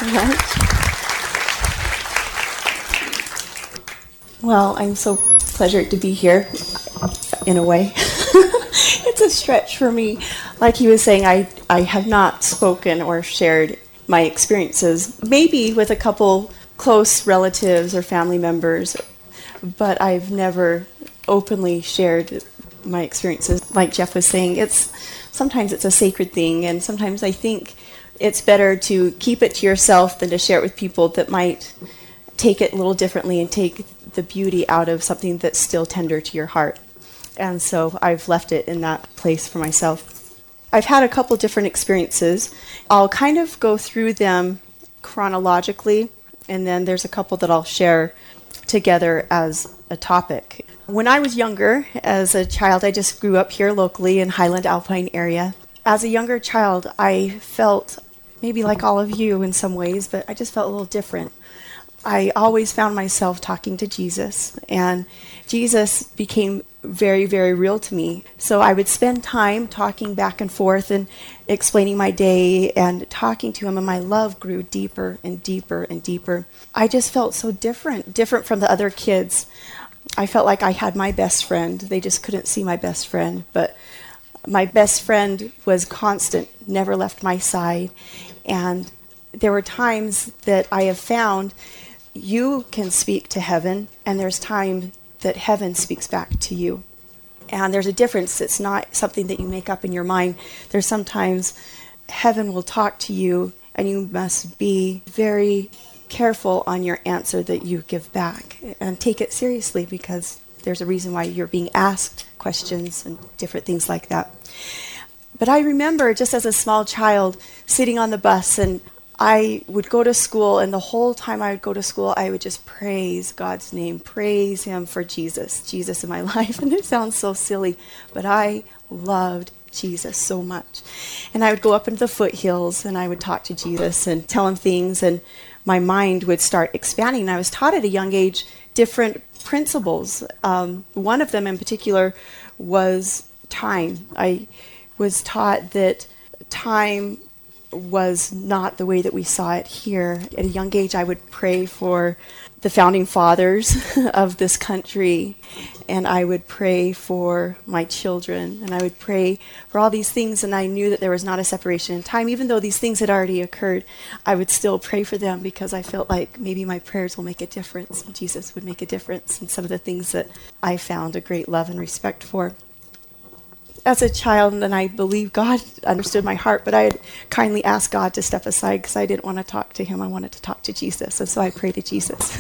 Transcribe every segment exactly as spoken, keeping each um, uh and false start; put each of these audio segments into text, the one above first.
so much. Well, I'm so pleasured to be here, in a way. It's a stretch for me. Like he was saying, I, I have not spoken or shared my experiences, maybe with a couple close relatives or family members, but I've never openly shared my experiences. Like Jeff was saying, it's sometimes it's a sacred thing, and sometimes I think it's better to keep it to yourself than to share it with people that might take it a little differently and take the beauty out of something that's still tender to your heart. And so I've left it in that place for myself. I've had a couple different experiences. I'll kind of go through them chronologically, and then there's a couple that I'll share together as a topic. When I was younger, as a child, I just grew up here locally in Highland Alpine area. As a younger child, I felt maybe like all of you in some ways, but I just felt a little different. I always found myself talking to Jesus, and Jesus became very, very real to me. So I would spend time talking back and forth and explaining my day and talking to him, and my love grew deeper and deeper and deeper. I just felt so different, different from the other kids. I felt like I had my best friend. They just couldn't see my best friend, but my best friend was constant, never left my side. And there were times that I have found you can speak to heaven, and there's time that heaven speaks back to you. And there's a difference. It's not something that you make up in your mind. There's sometimes heaven will talk to you, and you must be very careful on your answer that you give back, and take it seriously, because there's a reason why you're being asked questions and different things like that. But I remember just as a small child sitting on the bus, and I would go to school, and the whole time I would go to school, I would just praise God's name, praise him for Jesus, Jesus in my life. And it sounds so silly, but I loved Jesus so much. And I would go up into the foothills, and I would talk to Jesus and tell him things, and my mind would start expanding. And I was taught at a young age different principles. Um, one of them in particular was time. I was taught that time was not the way that we saw it here. At a young age, I would pray for the founding fathers of this country, and I would pray for my children, and I would pray for all these things, and I knew that there was not a separation in time. Even though these things had already occurred, I would still pray for them, because I felt like maybe my prayers will make a difference, and Jesus would make a difference in some of the things that I found a great love and respect for. As a child, and I believe God understood my heart, but I had kindly asked God to step aside because I didn't want to talk to him. I wanted to talk to Jesus, and so I prayed to Jesus.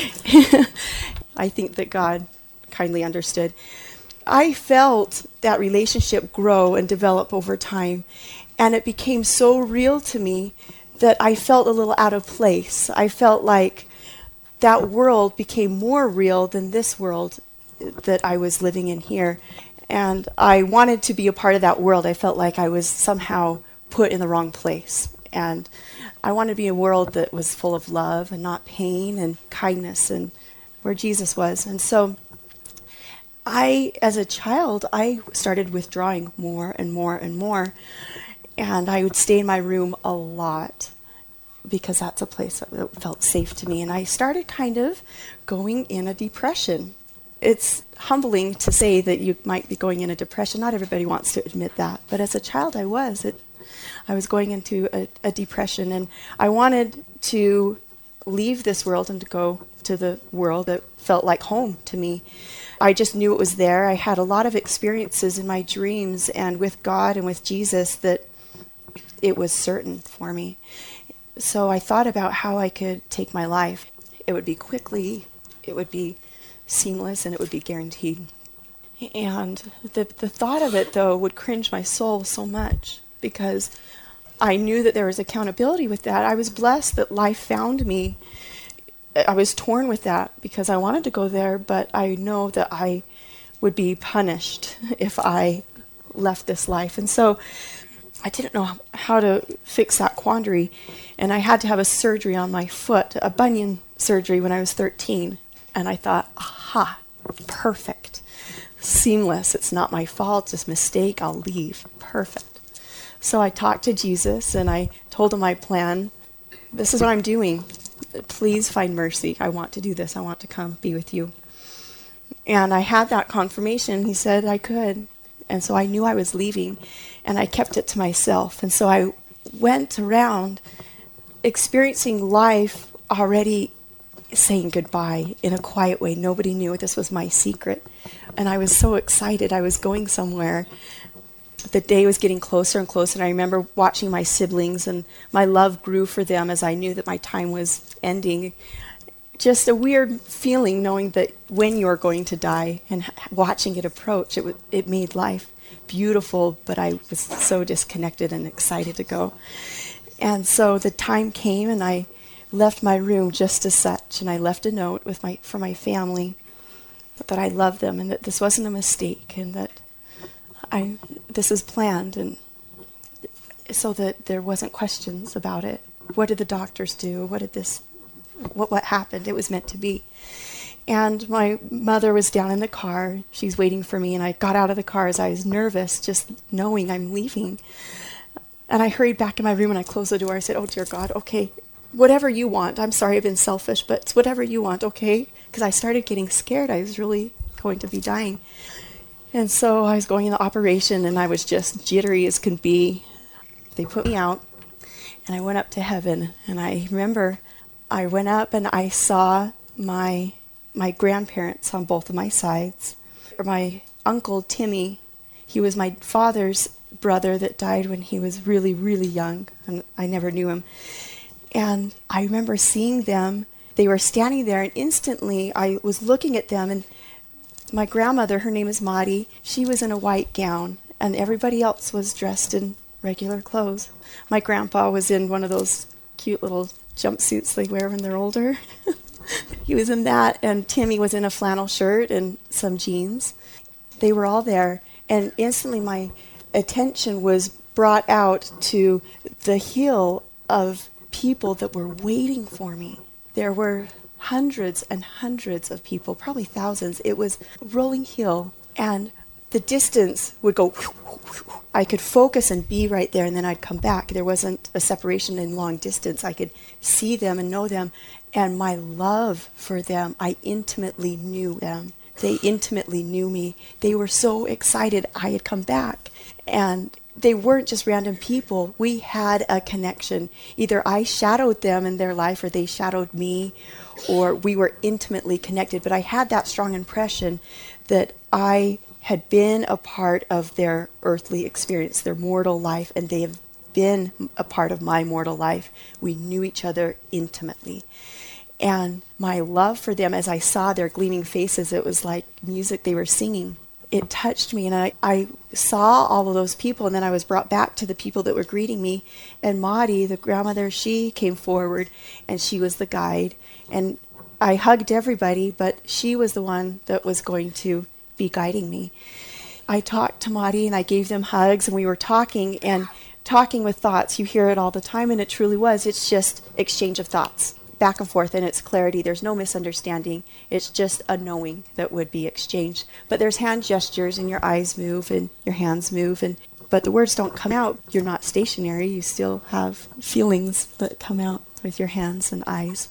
I think that God kindly understood. I felt that relationship grow and develop over time, and it became so real to me that I felt a little out of place. I felt like that world became more real than this world that I was living in here. And I wanted to be a part of that world. I felt like I was somehow put in the wrong place. And I wanted to be a world that was full of love and not pain and kindness, and where Jesus was. And so I, as a child, I started withdrawing more and more and more. And I would stay in my room a lot, because that's a place that felt safe to me. And I started kind of going in a depression. It's humbling to say that you might be going in a depression. Not everybody wants to admit that. But as a child, I was. It, I was going into a, a depression, and I wanted to leave this world and to go to the world that felt like home to me. I just knew it was there. I had a lot of experiences in my dreams and with God and with Jesus that it was certain for me. So I thought about how I could take my life. It would be quickly, it would be seamless, and it would be guaranteed. And the the thought of it, though, would cringe my soul so much, because I knew that there was accountability with that. I was blessed that life found me. I was torn with that, because I wanted to go there, but I know that I would be punished if I left this life. And so I didn't know how to fix that quandary, and I had to have a surgery on my foot, a bunion surgery, when I was thirteen. And I thought, aha, perfect, seamless. It's not my fault, it's a mistake. I'll leave. Perfect. So I talked to Jesus, and I told him my plan. this is what I'm doing. Please find mercy. I want to do this. I want to come be with you. And I had that confirmation. He said I could. And so I knew I was leaving, and I kept it to myself. And so I went around experiencing life already saying goodbye in a quiet way. Nobody knew. This was my secret. And I was so excited. I was going somewhere. The day was getting closer and closer, and I remember watching my siblings, and my love grew for them as I knew that my time was ending. Just a weird feeling knowing that when you're going to die and watching it approach, it, w- it made life beautiful, but I was so disconnected and excited to go. And so the time came, and I left my room just as such, and I left a note with my for my family that I loved them and that this wasn't a mistake, and that I this was planned, and so that there wasn't questions about it. What did the doctors do? What did this what what happened? It was meant to be. And my mother was down in the car. She's waiting for me, and I got out of the car as I was nervous, just knowing I'm leaving. And I hurried back in my room, and I closed the door. I said, "Oh, dear God, okay, whatever you want. I'm sorry I've been selfish, but it's whatever you want, okay?" Because I started getting scared. I was really going to be dying. And so I was going in the operation, and I was just jittery as can be. They put me out, and I went up to heaven. And I remember I went up, and I saw my my grandparents on both of my sides. My uncle, Timmy, he was my father's brother that died when he was really, really young, and I never knew him. And I remember seeing them. They were standing there, and instantly I was looking at them, and my grandmother, her name is Maudie, she was in a white gown, and everybody else was dressed in regular clothes. My grandpa was in one of those cute little jumpsuits they wear when they're older. He was in that, and Timmy was in a flannel shirt and some jeans. They were all there, and instantly my attention was brought out to the hill of people that were waiting for me. There were hundreds and hundreds of people, probably thousands. It was a rolling hill, and the distance would go. I could focus and be right there, and then I'd come back. There wasn't a separation in long distance. I could see them and know them, and my love for them, I intimately knew them. They intimately knew me. They were so excited I had come back, and they weren't just random people. We had a connection. Either I shadowed them in their life, or they shadowed me, or we were intimately connected. But I had that strong impression that I had been a part of their earthly experience, their mortal life, and they have been a part of my mortal life. We knew each other intimately. And my love for them, as I saw their gleaming faces, it was like music they were singing. It touched me, and I, I saw all of those people, and then I was brought back to the people that were greeting me. And Maudie, the grandmother, she came forward, and she was the guide. And I hugged everybody, but she was the one that was going to be guiding me. I talked to Maudie, and I gave them hugs, and we were talking, and talking with thoughts. You hear it all the time, and it truly was. It's just exchange of thoughts, back and forth, and it's clarity. There's no misunderstanding. It's just a knowing that would be exchanged. But there's hand gestures, and your eyes move, and your hands move, and but the words don't come out. You're not stationary. You still have feelings that come out with your hands and eyes.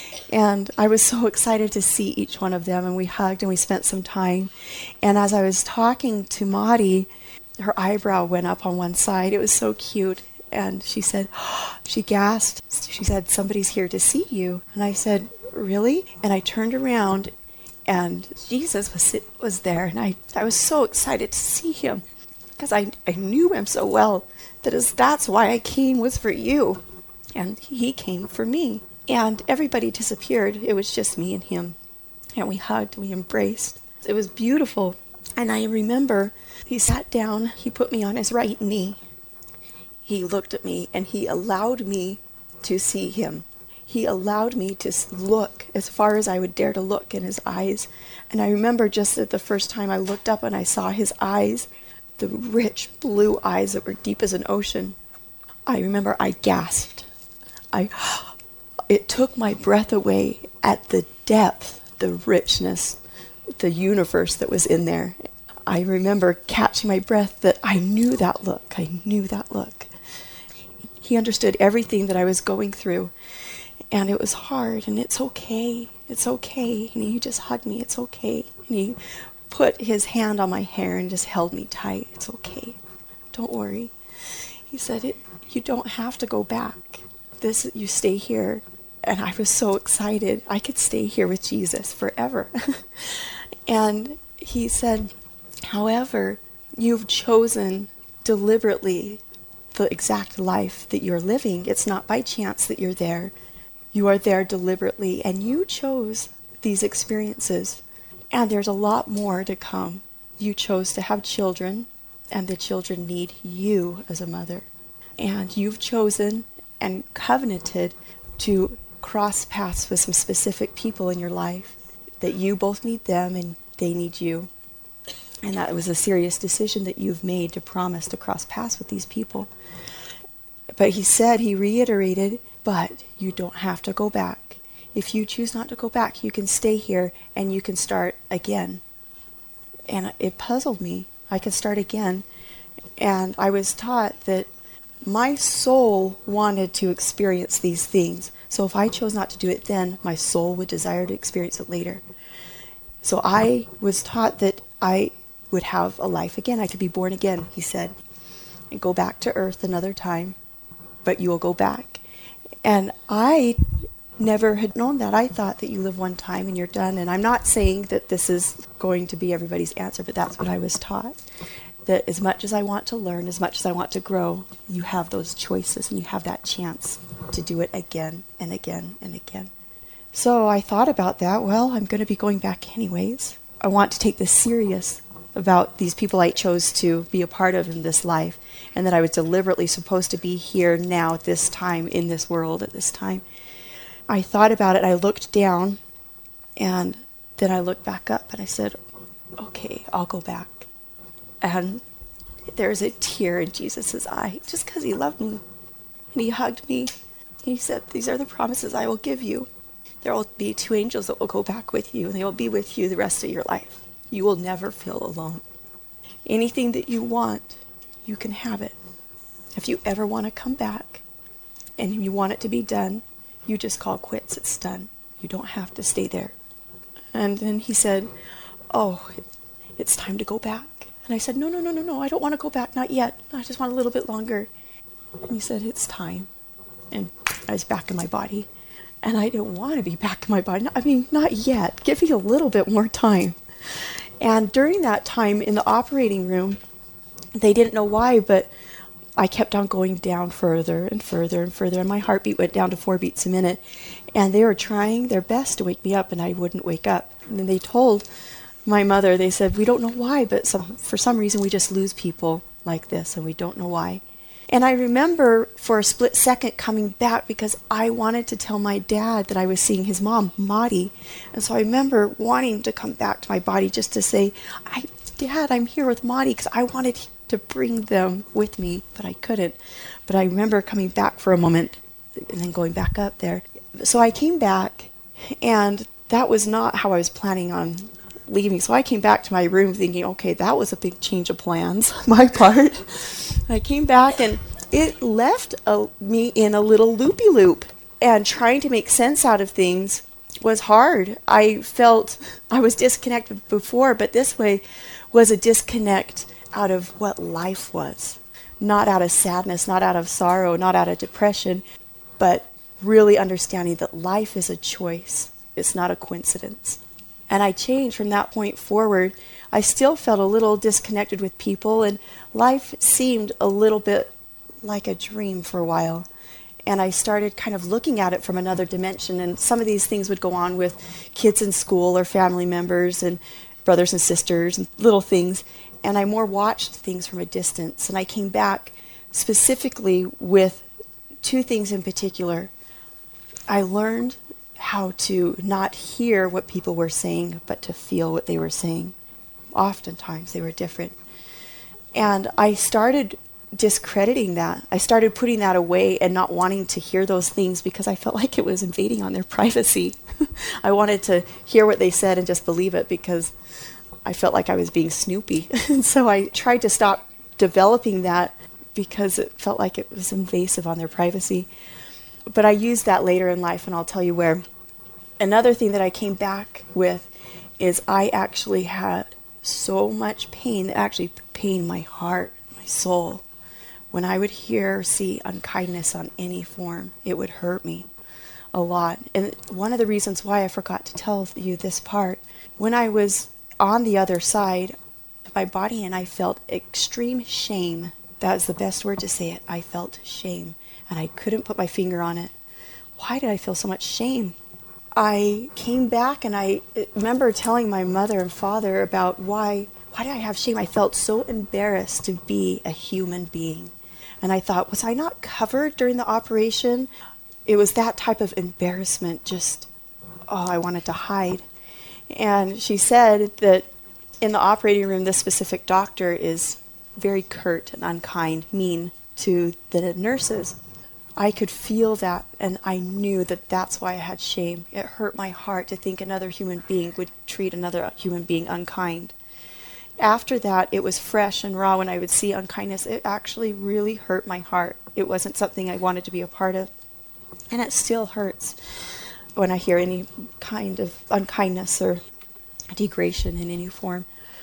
And I was so excited to see each one of them, and we hugged, and we spent some time. And as I was talking to Maudie, her eyebrow went up on one side. It was so cute. And she said, she gasped. She said, "Somebody's here to see you." And I said, "Really?" And I turned around, and Jesus was was there. And I, I was so excited to see him, because I, I knew him so well. That is, that's why I came, was for you. And he came for me. And everybody disappeared. It was just me and him. And we hugged, we embraced. It was beautiful. And I remember he sat down, he put me on his right knee. He looked at me, and he allowed me to see him. He allowed me to look as far as I would dare to look in his eyes. And I remember just at the first time I looked up and I saw his eyes, the rich blue eyes that were deep as an ocean. I remember I gasped. I, it took my breath away at the depth, the richness, the universe that was in there. I remember catching my breath that I knew that look. I knew that look. He understood everything that I was going through. And it was hard, and it's okay. It's okay. And he just hugged me. It's okay. And he put his hand on my hair and just held me tight. It's okay. Don't worry. He said, it, you don't have to go back. This, you stay here. And I was so excited. I could stay here with Jesus forever. And he said, however, you've chosen deliberately the exact life that you're living. It's not by chance that you're there. You are there deliberately, and you chose these experiences. And there's a lot more to come. You chose to have children, and the children need you as a mother. And you've chosen and covenanted to cross paths with some specific people in your life, that you both need them and they need you. And that was a serious decision that you've made to promise to cross paths with these people. But he said, he reiterated, but you don't have to go back. If you choose not to go back, you can stay here and you can start again. And it puzzled me. I could start again. And I was taught that my soul wanted to experience these things. So if I chose not to do it then, my soul would desire to experience it later. So I was taught that I would have a life again. I could be born again, he said, and go back to earth another time, but you will go back. And I never had known that. I thought that you live one time and you're done. And I'm not saying that this is going to be everybody's answer, but that's what I was taught. That as much as I want to learn, as much as I want to grow, you have those choices and you have that chance to do it again and again and again. So I thought about that. Well, I'm going to be going back anyways. I want to take this serious about these people I chose to be a part of in this life, and that I was deliberately supposed to be here now at this time, in this world at this time. I thought about it. I looked down, and then I looked back up, and I said, okay, I'll go back. And there's a tear in Jesus' eye, just because he loved me. And he hugged me. He said, these are the promises I will give you. There will be two angels that will go back with you, and they will be with you the rest of your life. You will never feel alone. Anything that you want, you can have it. If you ever want to come back, and you want it to be done, you just call quits. It's done. You don't have to stay there. And then he said, oh, it's time to go back. And I said, no, no, no, no, no, I don't want to go back, not yet. I just want a little bit longer. And he said, it's time. And I was back in my body. And I didn't want to be back in my body. I mean, not yet. Give me a little bit more time. And during that time in the operating room, they didn't know why, but I kept on going down further and further and further. And my heartbeat went down to four beats a minute. And they were trying their best to wake me up, and I wouldn't wake up. And then they told my mother, they said, we don't know why, but some, for some reason we just lose people like this, and we don't know why. And I remember for a split second coming back because I wanted to tell my dad that I was seeing his mom, Maudie. And so I remember wanting to come back to my body just to say, I, Dad, I'm here with Maudie, because I wanted to bring them with me, but I couldn't. But I remember coming back for a moment and then going back up there. So I came back, and that was not how I was planning on leaving. So I came back to my room thinking, okay, that was a big change of plans on my part. I came back, and it left a, me in a little loopy-loop, and trying to make sense out of things was hard. I felt I was disconnected before, but this way was a disconnect out of what life was. Not out of sadness, not out of sorrow, not out of depression, but really understanding that life is a choice. It's not a coincidence. And I changed from that point forward. I still felt a little disconnected with people, and life seemed a little bit like a dream for a while. And I started kind of looking at it from another dimension, and some of these things would go on with kids in school or family members and brothers and sisters and little things. And I more watched things from a distance. And I came back specifically with two things in particular. I learned how to not hear what people were saying, but to feel what they were saying. Oftentimes they were different. And I started discrediting that. I started putting that away and not wanting to hear those things because I felt like it was invading on their privacy. I wanted to hear what they said and just believe it because I felt like I was being snoopy. And so I tried to stop developing that because it felt like it was invasive on their privacy. But I used that later in life, and I'll tell you where. Another thing that I came back with is I actually had so much pain that actually pained my heart, my soul. When I would hear or see unkindness on any form, it would hurt me a lot. And one of the reasons why I forgot to tell you this part, when I was on the other side of my body and I felt extreme shame, that is the best word to say it. I felt shame, and I couldn't put my finger on it. Why did I feel so much shame? I came back and I remember telling my mother and father about why, why did I have shame? I felt so embarrassed to be a human being. And I thought, was I not covered during the operation? It was that type of embarrassment, just, oh, I wanted to hide. And she said that in the operating room, this specific doctor is very curt and unkind, mean to the nurses. I could feel that, and I knew that that's why I had shame. It hurt my heart to think another human being would treat another human being unkind. After that, it was fresh and raw when I would see unkindness. It actually really hurt my heart. It wasn't something I wanted to be a part of. And it still hurts when I hear any kind of unkindness or degradation in any form.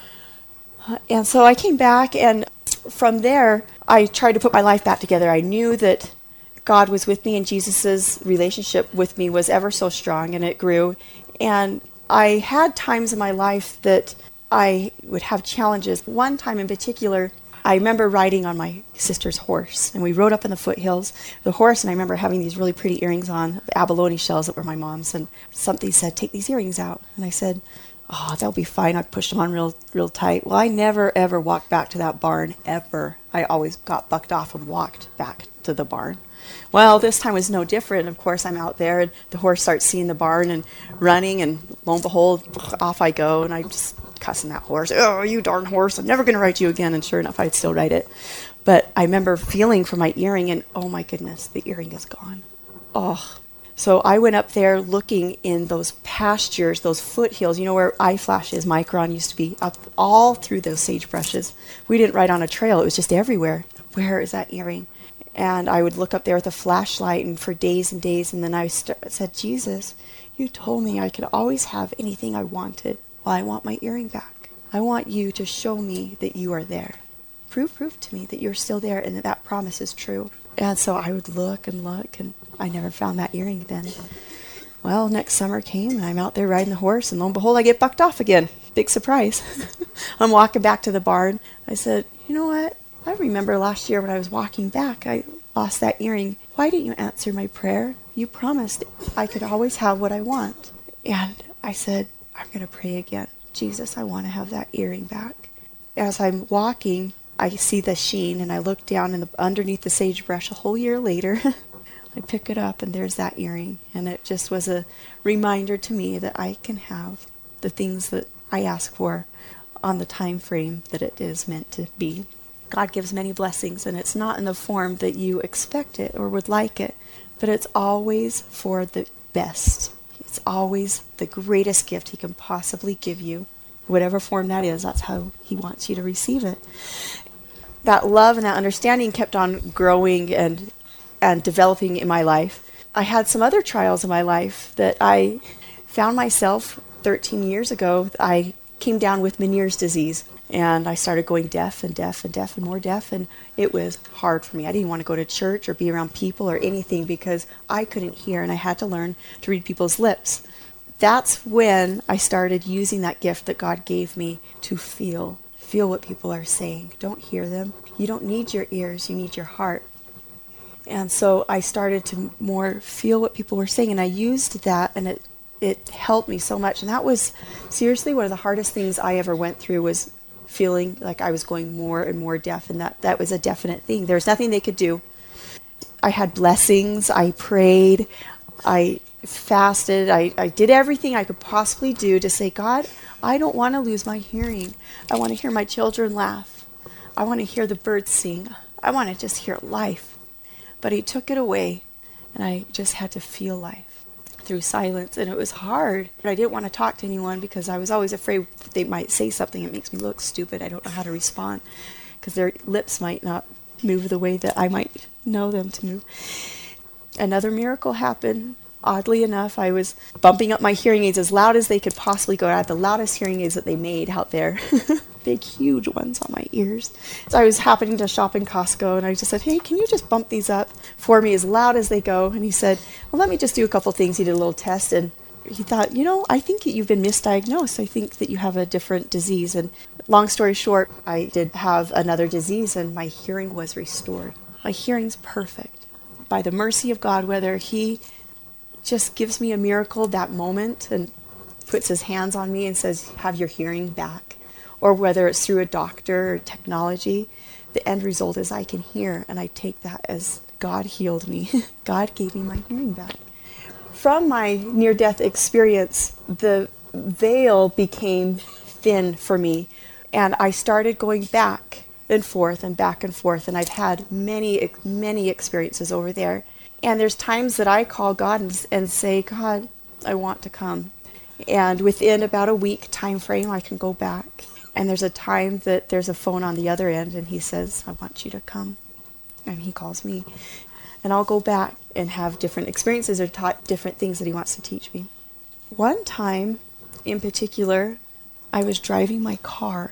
Uh, and so I came back, and from there, I tried to put my life back together. I knew that God was with me, and Jesus' relationship with me was ever so strong, and it grew. And I had times in my life that I would have challenges. One time in particular, I remember riding on my sister's horse, and we rode up in the foothills. The horse, and I remember having these really pretty earrings on, abalone shells that were my mom's, and something said, take these earrings out. And I said, oh, that'll be fine. I pushed them on real real tight. Well, I never, ever walked back to that barn, ever. I always got bucked off and walked back to the barn. Well, this time was no different. Of course, I'm out there, and the horse starts seeing the barn and running, and lo and behold, off I go, and I'm just cussing that horse. Oh, you darn horse, I'm never going to ride you again. And sure enough, I'd still ride it. But I remember feeling for my earring, and oh my goodness, the earring is gone. Oh. So I went up there looking in those pastures, those foothills, you know where iFlash is, Micron used to be, up all through those sagebrushes. We didn't ride on a trail, it was just everywhere. Where is that earring? And I would look up there with a flashlight, and for days and days, and then I st- said, Jesus, you told me I could always have anything I wanted. Well, I want my earring back. I want you to show me that you are there. Prove, prove to me that you're still there and that that promise is true. And so I would look and look, and I never found that earring then. Well, next summer came, and I'm out there riding the horse, and lo and behold, I get bucked off again. Big surprise. I'm walking back to the barn. I said, you know what? I remember last year when I was walking back, I lost that earring. Why didn't you answer my prayer? You promised I could always have what I want. And I said, I'm going to pray again. Jesus, I want to have that earring back. As I'm walking, I see the sheen, and I look down in the, underneath the sagebrush a whole year later. I pick it up, and there's that earring. And it just was a reminder to me that I can have the things that I ask for on the time frame that it is meant to be. God gives many blessings, and it's not in the form that you expect it or would like it, but it's always for the best. It's always the greatest gift he can possibly give you. Whatever form that is, that's how he wants you to receive it. That love and that understanding kept on growing and and developing in my life. I had some other trials in my life that I found myself thirteen years ago. I came down with Meniere's disease, and I started going deaf and deaf and deaf and more deaf, and it was hard for me. I didn't want to go to church or be around people or anything because I couldn't hear, and I had to learn to read people's lips. That's when I started using that gift that God gave me to feel. Feel what people are saying. Don't hear them. You don't need your ears. You need your heart. And so I started to more feel what people were saying, and I used that, and it it helped me so much. And that was seriously one of the hardest things I ever went through, was feeling like I was going more and more deaf, and that, that was a definite thing. There was nothing they could do. I had blessings. I prayed. I fasted. I, I did everything I could possibly do to say, God, I don't want to lose my hearing. I want to hear my children laugh. I want to hear the birds sing. I want to just hear life. But he took it away, and I just had to feel life through silence, and it was hard. I didn't want to talk to anyone because I was always afraid that they might say something that makes me look stupid. I don't know how to respond because their lips might not move the way that I might know them to move. Another miracle happened. Oddly enough, I was bumping up my hearing aids as loud as they could possibly go. I had the loudest hearing aids that they made out there. Big, huge ones on my ears. So I was happening to shop in Costco, and I just said, hey, can you just bump these up for me as loud as they go? And he said, well, let me just do a couple things. He did a little test, and he thought, you know, I think that you've been misdiagnosed. I think that you have a different disease. And long story short, I did have another disease, and my hearing was restored. My hearing's perfect. By the mercy of God, whether he just gives me a miracle that moment and puts his hands on me and says, have your hearing back, or whether it's through a doctor or technology, the end result is I can hear, and I take that as God healed me. God gave me my hearing back. From my near-death experience, the veil became thin for me, and I started going back and forth and back and forth, and I've had many, many experiences over there. And there's times that I call God and, and say, God, I want to come. And within about a week time frame, I can go back. And there's a time that there's a phone on the other end, and he says, I want you to come. And he calls me. And I'll go back and have different experiences or taught different things that he wants to teach me. One time, in particular, I was driving my car,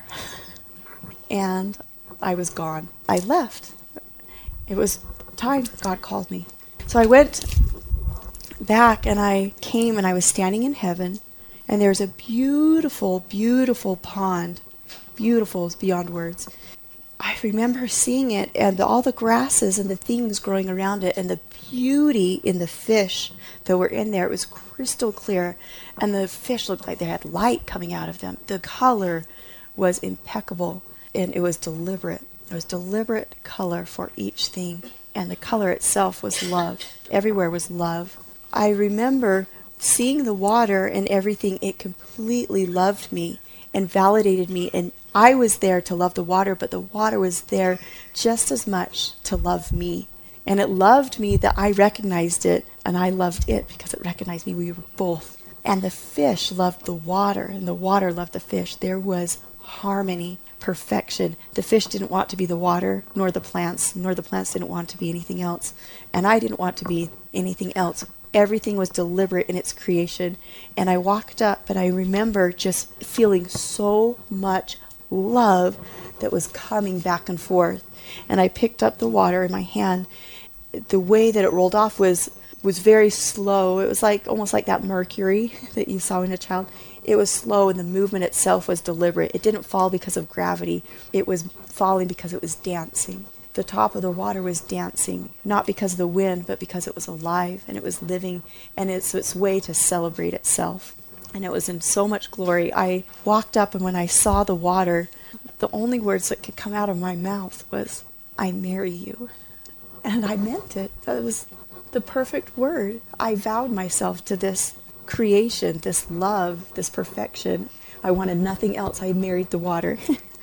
and I was gone. I left. It was time God called me. So I went back, and I came, and I was standing in heaven, and there's a beautiful, beautiful pond. Beautiful is beyond words. I remember seeing it, and all the grasses and the things growing around it, and the beauty in the fish that were in there. It was crystal clear, and the fish looked like they had light coming out of them. The color was impeccable, and it was deliberate. There was deliberate color for each thing. And the color itself was love. Everywhere was love. I remember seeing the water and everything. It completely loved me and validated me. And I was there to love the water, but the water was there just as much to love me. And it loved me that I recognized it, and I loved it because it recognized me. We were both. And the fish loved the water, and the water loved the fish. There was harmony. Perfection. The fish didn't want to be the water, nor the plants, nor the plants didn't want to be anything else. And I didn't want to be anything else. Everything was deliberate in its creation. And I walked up, and I remember just feeling so much love that was coming back and forth. And I picked up the water in my hand. The way that it rolled off was was very slow. It was like almost like that mercury that you saw in a child. It was slow, and the movement itself was deliberate. It didn't fall because of gravity. It was falling because it was dancing. The top of the water was dancing, not because of the wind, but because it was alive, and it was living, and it's its way to celebrate itself. And it was in so much glory. I walked up, and when I saw the water, the only words that could come out of my mouth was, I marry you. And I meant it. That was the perfect word. I vowed myself to this creation, this love, this perfection. I wanted nothing else. I married the water.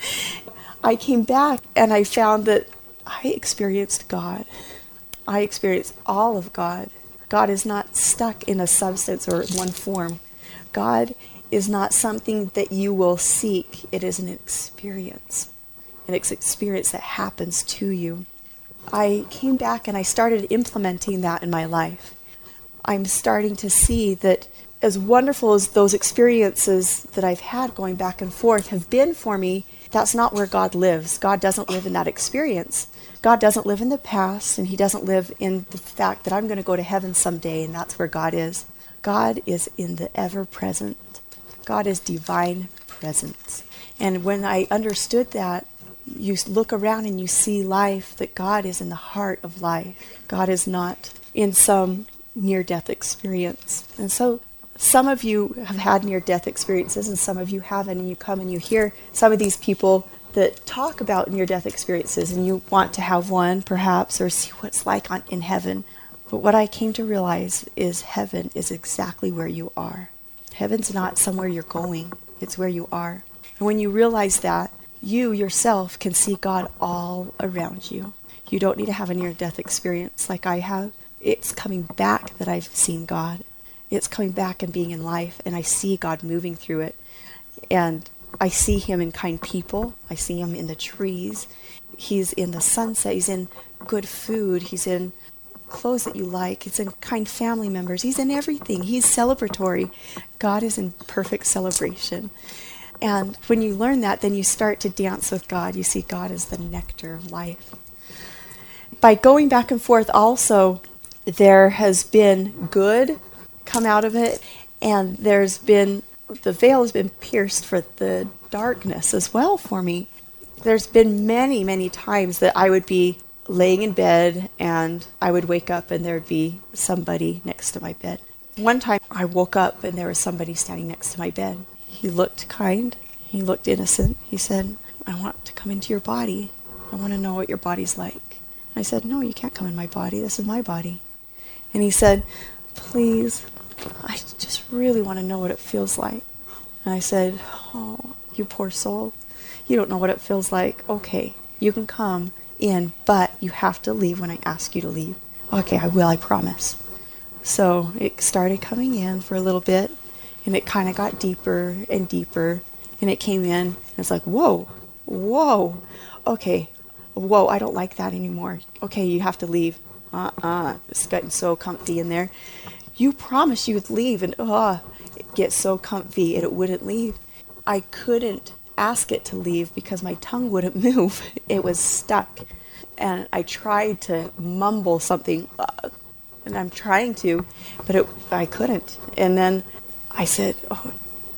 I came back, and I found that I experienced God. I experienced all of God. God is not stuck in a substance or one form. God is not something that you will seek. It is an experience. An ex- experience that happens to you. I came back, and I started implementing that in my life. I'm starting to see that as wonderful as those experiences that I've had going back and forth have been for me, that's not where God lives. God doesn't live in that experience. God doesn't live in the past, and he doesn't live in the fact that I'm going to go to heaven someday, and that's where God is. God is in the ever-present. God is divine presence. And when I understood that, you look around and you see life, that God is in the heart of life. God is not in some near-death experience. And so some of you have had near-death experiences, and some of you haven't, and you come and you hear some of these people that talk about near-death experiences, and you want to have one, perhaps, or see what it's like on, in heaven. But what I came to realize is heaven is exactly where you are. Heaven's not somewhere you're going. It's where you are. And when you realize that, you yourself can see God all around you. You don't need to have a near-death experience like I have. It's coming back that I've seen God. It's coming back and being in life, and I see God moving through it. And I see him in kind people. I see him in the trees. He's in the sunset. He's in good food. He's in clothes that you like. He's in kind family members. He's in everything. He's celebratory. God is in perfect celebration. And when you learn that, then you start to dance with God. You see God as the nectar of life. By going back and forth also, there has been good come out of it, and there's been, the veil has been pierced for the darkness as well for me. There's been many, many times that I would be laying in bed and I would wake up and there'd be somebody next to my bed. One time I woke up and there was somebody standing next to my bed. He looked kind. He looked innocent. He said, I want to come into your body. I want to know what your body's like. I said, no, you can't come in my body. This is my body. And he said, please, I just really want to know what it feels like. And I said, oh, you poor soul. You don't know what it feels like. Okay, you can come in, but you have to leave when I ask you to leave. Okay, I will, I promise. So it started coming in for a little bit, and it kind of got deeper and deeper, and it came in, and it's like, whoa, whoa, okay, whoa, I don't like that anymore. Okay, you have to leave. Uh-uh, it's getting so comfy in there. You promised you would leave, and oh, it gets so comfy, and it wouldn't leave. I couldn't ask it to leave because my tongue wouldn't move. It was stuck. And I tried to mumble something, uh, and I'm trying to, but it, I couldn't. And then I said, oh,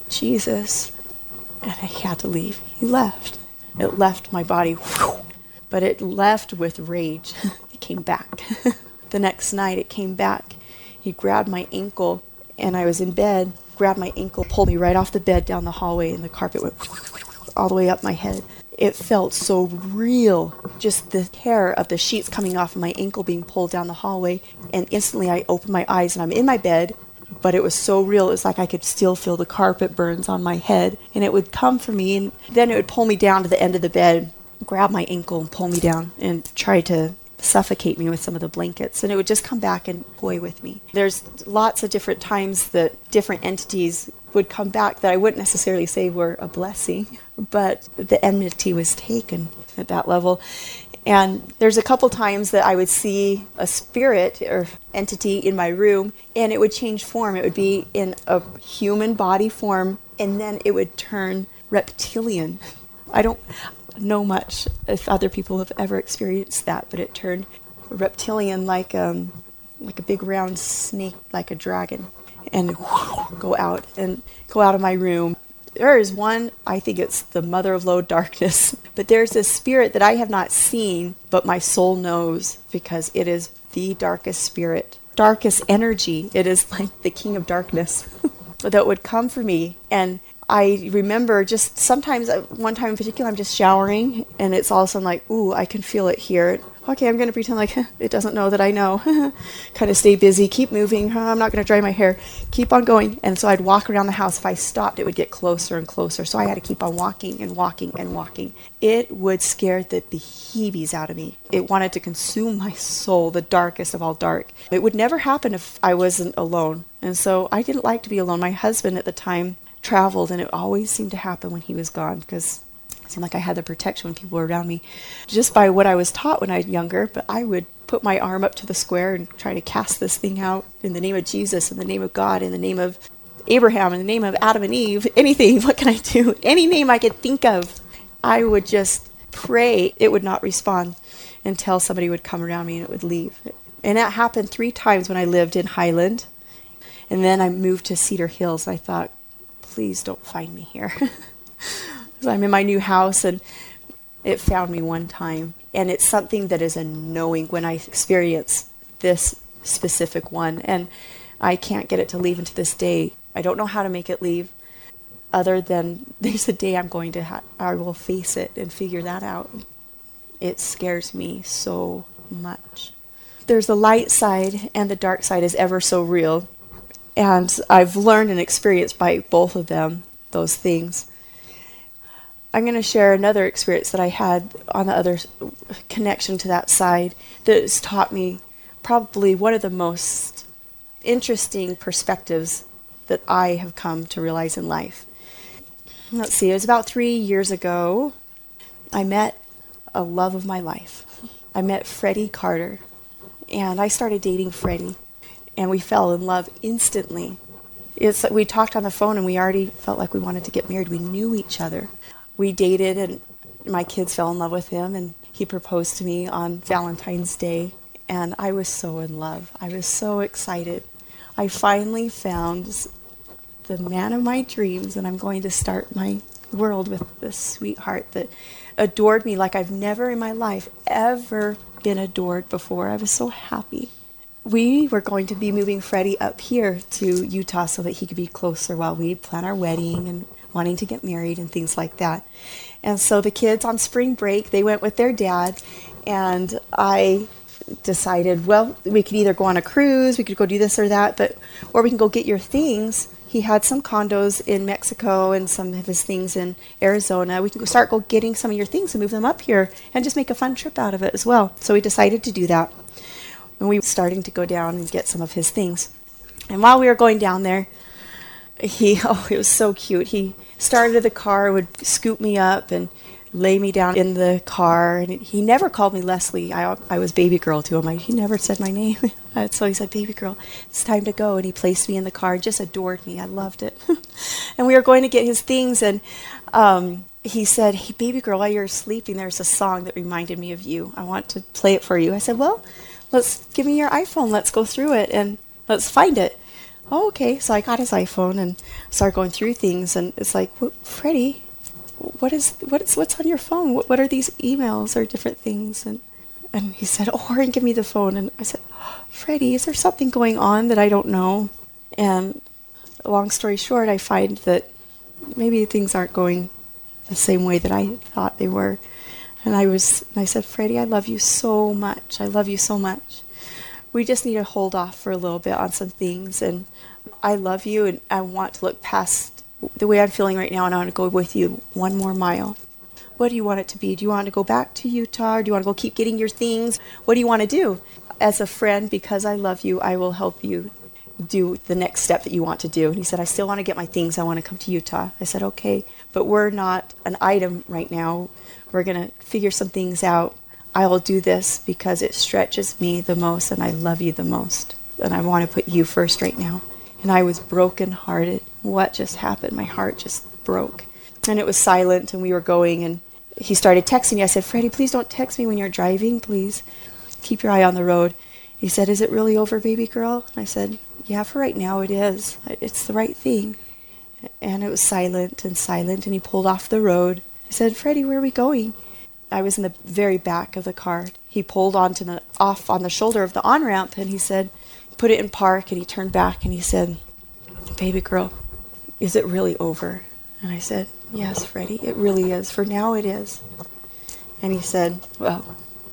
Jesus. And I had to leave. He left. It left my body, whew, but it left with rage. It came back. The next night it came back. He grabbed my ankle, and I was in bed, grabbed my ankle, pulled me right off the bed down the hallway, and the carpet went all the way up my head. It felt so real, just the hair of the sheets coming off of my ankle being pulled down the hallway, and instantly I opened my eyes and I'm in my bed, but it was so real, it was like I could still feel the carpet burns on my head, and it would come for me, and then it would pull me down to the end of the bed, grab my ankle and pull me down and try to suffocate me with some of the blankets, and it would just come back and toy with me. There's lots of different times that different entities would come back that I wouldn't necessarily say were a blessing, but the enmity was taken at that level. And there's a couple times that I would see a spirit or entity in my room, and it would change form. It would be in a human body form, and then it would turn reptilian. I don't know much if other people have ever experienced that, but it turned reptilian, like um, like a big round snake, like a dragon, and whoosh, go out and go out of my room. There is one, I think it's the mother of low darkness, but there's this spirit that I have not seen, but my soul knows, because it is the darkest spirit, darkest energy. It is like the king of darkness that would come for me. And I remember just sometimes, one time in particular, I'm just showering, and it's all of a sudden like, ooh, I can feel it here. Okay, I'm going to pretend like it doesn't know that I know. Kind of stay busy, keep moving. I'm not going to dry my hair. Keep on going. And so I'd walk around the house. If I stopped, it would get closer and closer. So I had to keep on walking and walking and walking. It would scare the beheebies out of me. It wanted to consume my soul, the darkest of all dark. It would never happen if I wasn't alone. And so I didn't like to be alone. My husband at the time traveled, and it always seemed to happen when he was gone, because it seemed like I had the protection when people were around me, just by what I was taught when I was younger. But I would put my arm up to the square and try to cast this thing out in the name of Jesus, in the name of God, in the name of Abraham, in the name of Adam and Eve, anything. What can I do? Any name I could think of. I would just pray. It would not respond until somebody would come around me and it would leave. And that happened three times when I lived in Highland. And then I moved to Cedar Hills. I thought, please don't find me here. So I'm in my new house, and it found me one time. And it's something that is a knowing when I experience this specific one. And I can't get it to leave into this day. I don't know how to make it leave, other than there's a day I'm going to ha- I will face it and figure that out. It scares me so much. There's the light side, and the dark side is ever so real. And I've learned and experienced by both of them, those things. I'm going to share another experience that I had on the other connection to that side that has taught me probably one of the most interesting perspectives that I have come to realize in life. Let's see, it was about three years ago. I met a love of my life. I met Freddie Carter, and I started dating Freddie, and we fell in love instantly. It's we talked on the phone, and we already felt like we wanted to get married. We knew each other. We dated, and my kids fell in love with him, and he proposed to me on Valentine's Day, and I was so in love. I was so excited. I finally found the man of my dreams, and I'm going to start my world with this sweetheart that adored me like I've never in my life ever been adored before. I was so happy. We were going to be moving Freddie up here to Utah so that he could be closer while we plan our wedding and wanting to get married and things like that. And so the kids on spring break, they went with their dad, and I decided, well, we could either go on a cruise, we could go do this or that, but or we can go get your things. He had some condos in Mexico and some of his things in Arizona. We can go start go getting some of your things and move them up here and just make a fun trip out of it as well. So we decided to do that. And we were starting to go down and get some of his things. And while we were going down there, he, oh, it was so cute. He started the car, would scoop me up and lay me down in the car. And he never called me Leslie. I, I was baby girl to him. I, he never said my name. So he said, baby girl, it's time to go. And he placed me in the car and just adored me. I loved it. And we were going to get his things. And um, he said, hey, baby girl, while you're sleeping, there's a song that reminded me of you. I want to play it for you. I said, well, let's give me your iPhone. Let's go through it and let's find it. Oh, okay. So I got his iPhone and started going through things. And it's like, well, Freddie, what is what is what's on your phone? What, what are these emails or different things? And and he said, oh, Oren, give me the phone. And I said, oh, Freddie, is there something going on that I don't know? And long story short, I find that maybe things aren't going the same way that I thought they were. And I was, and I said, Freddie, I love you so much. I love you so much. We just need to hold off for a little bit on some things. And I love you, and I want to look past the way I'm feeling right now, and I want to go with you one more mile. What do you want it to be? Do you want to go back to Utah? Or do you want to go keep getting your things? What do you want to do? As a friend, because I love you, I will help you do the next step that you want to do. And he said, I still want to get my things. I want to come to Utah. I said, okay, but we're not an item right now. We're going to figure some things out. I will do this because it stretches me the most and I love you the most. And I want to put you first right now. And I was brokenhearted. What just happened? My heart just broke. And it was silent, and we were going, and he started texting me. I said, Freddie, please don't text me when you're driving, please. Keep your eye on the road. He said, is it really over, baby girl? And I said, yeah, for right now it is. It's the right thing. And it was silent and silent, and he pulled off the road. I said, Freddie, where are we going? I was in the very back of the car. He pulled onto the off on the shoulder of the on-ramp, and he said, put it in park, and he turned back, and he said, baby girl, is it really over? And I said, yes, Freddie, it really is. For now it is. And he said, well,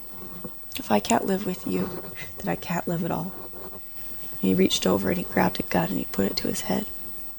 if I can't live with you, then I can't live at all. And he reached over and he grabbed a gun and he put it to his head.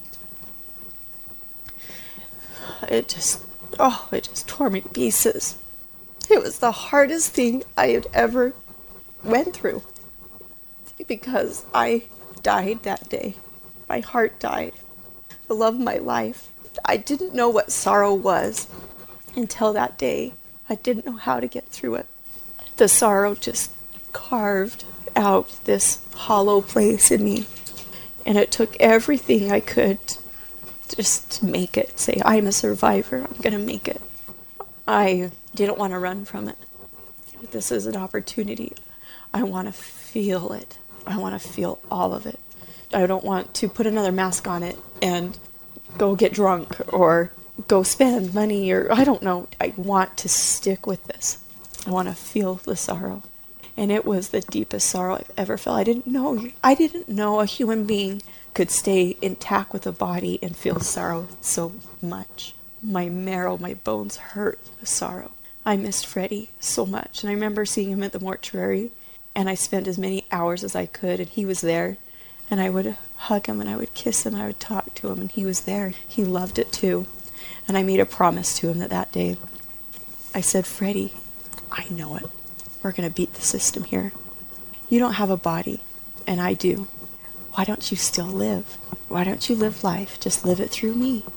It just, oh, it just tore me to pieces. It was the hardest thing I had ever went through. Because I died that day. My heart died. The love of my life. I didn't know what sorrow was until that day. I didn't know how to get through it. The sorrow just carved out this hollow place in me. And it took everything I could just to make it. Say, I'm a survivor. I'm going to make it. I didn't want to run from it. This is an opportunity. I want to feel it. I want to feel all of it. I don't want to put another mask on it and go get drunk or go spend money or I don't know. I want to stick with this. I want to feel the sorrow. And it was the deepest sorrow I've ever felt. I didn't know. I didn't know a human being could stay intact with a body and feel sorrow so much. My marrow, my bones hurt with sorrow. I missed Freddie so much. And I remember seeing him at the mortuary. And I spent as many hours as I could. And he was there. And I would hug him and I would kiss him and I would talk to him and he was there. He loved it too. And I made a promise to him that that day. I said, Freddie, I know it. We're going to beat the system here. You don't have a body and I do. Why don't you still live? Why don't you live life? Just live it through me.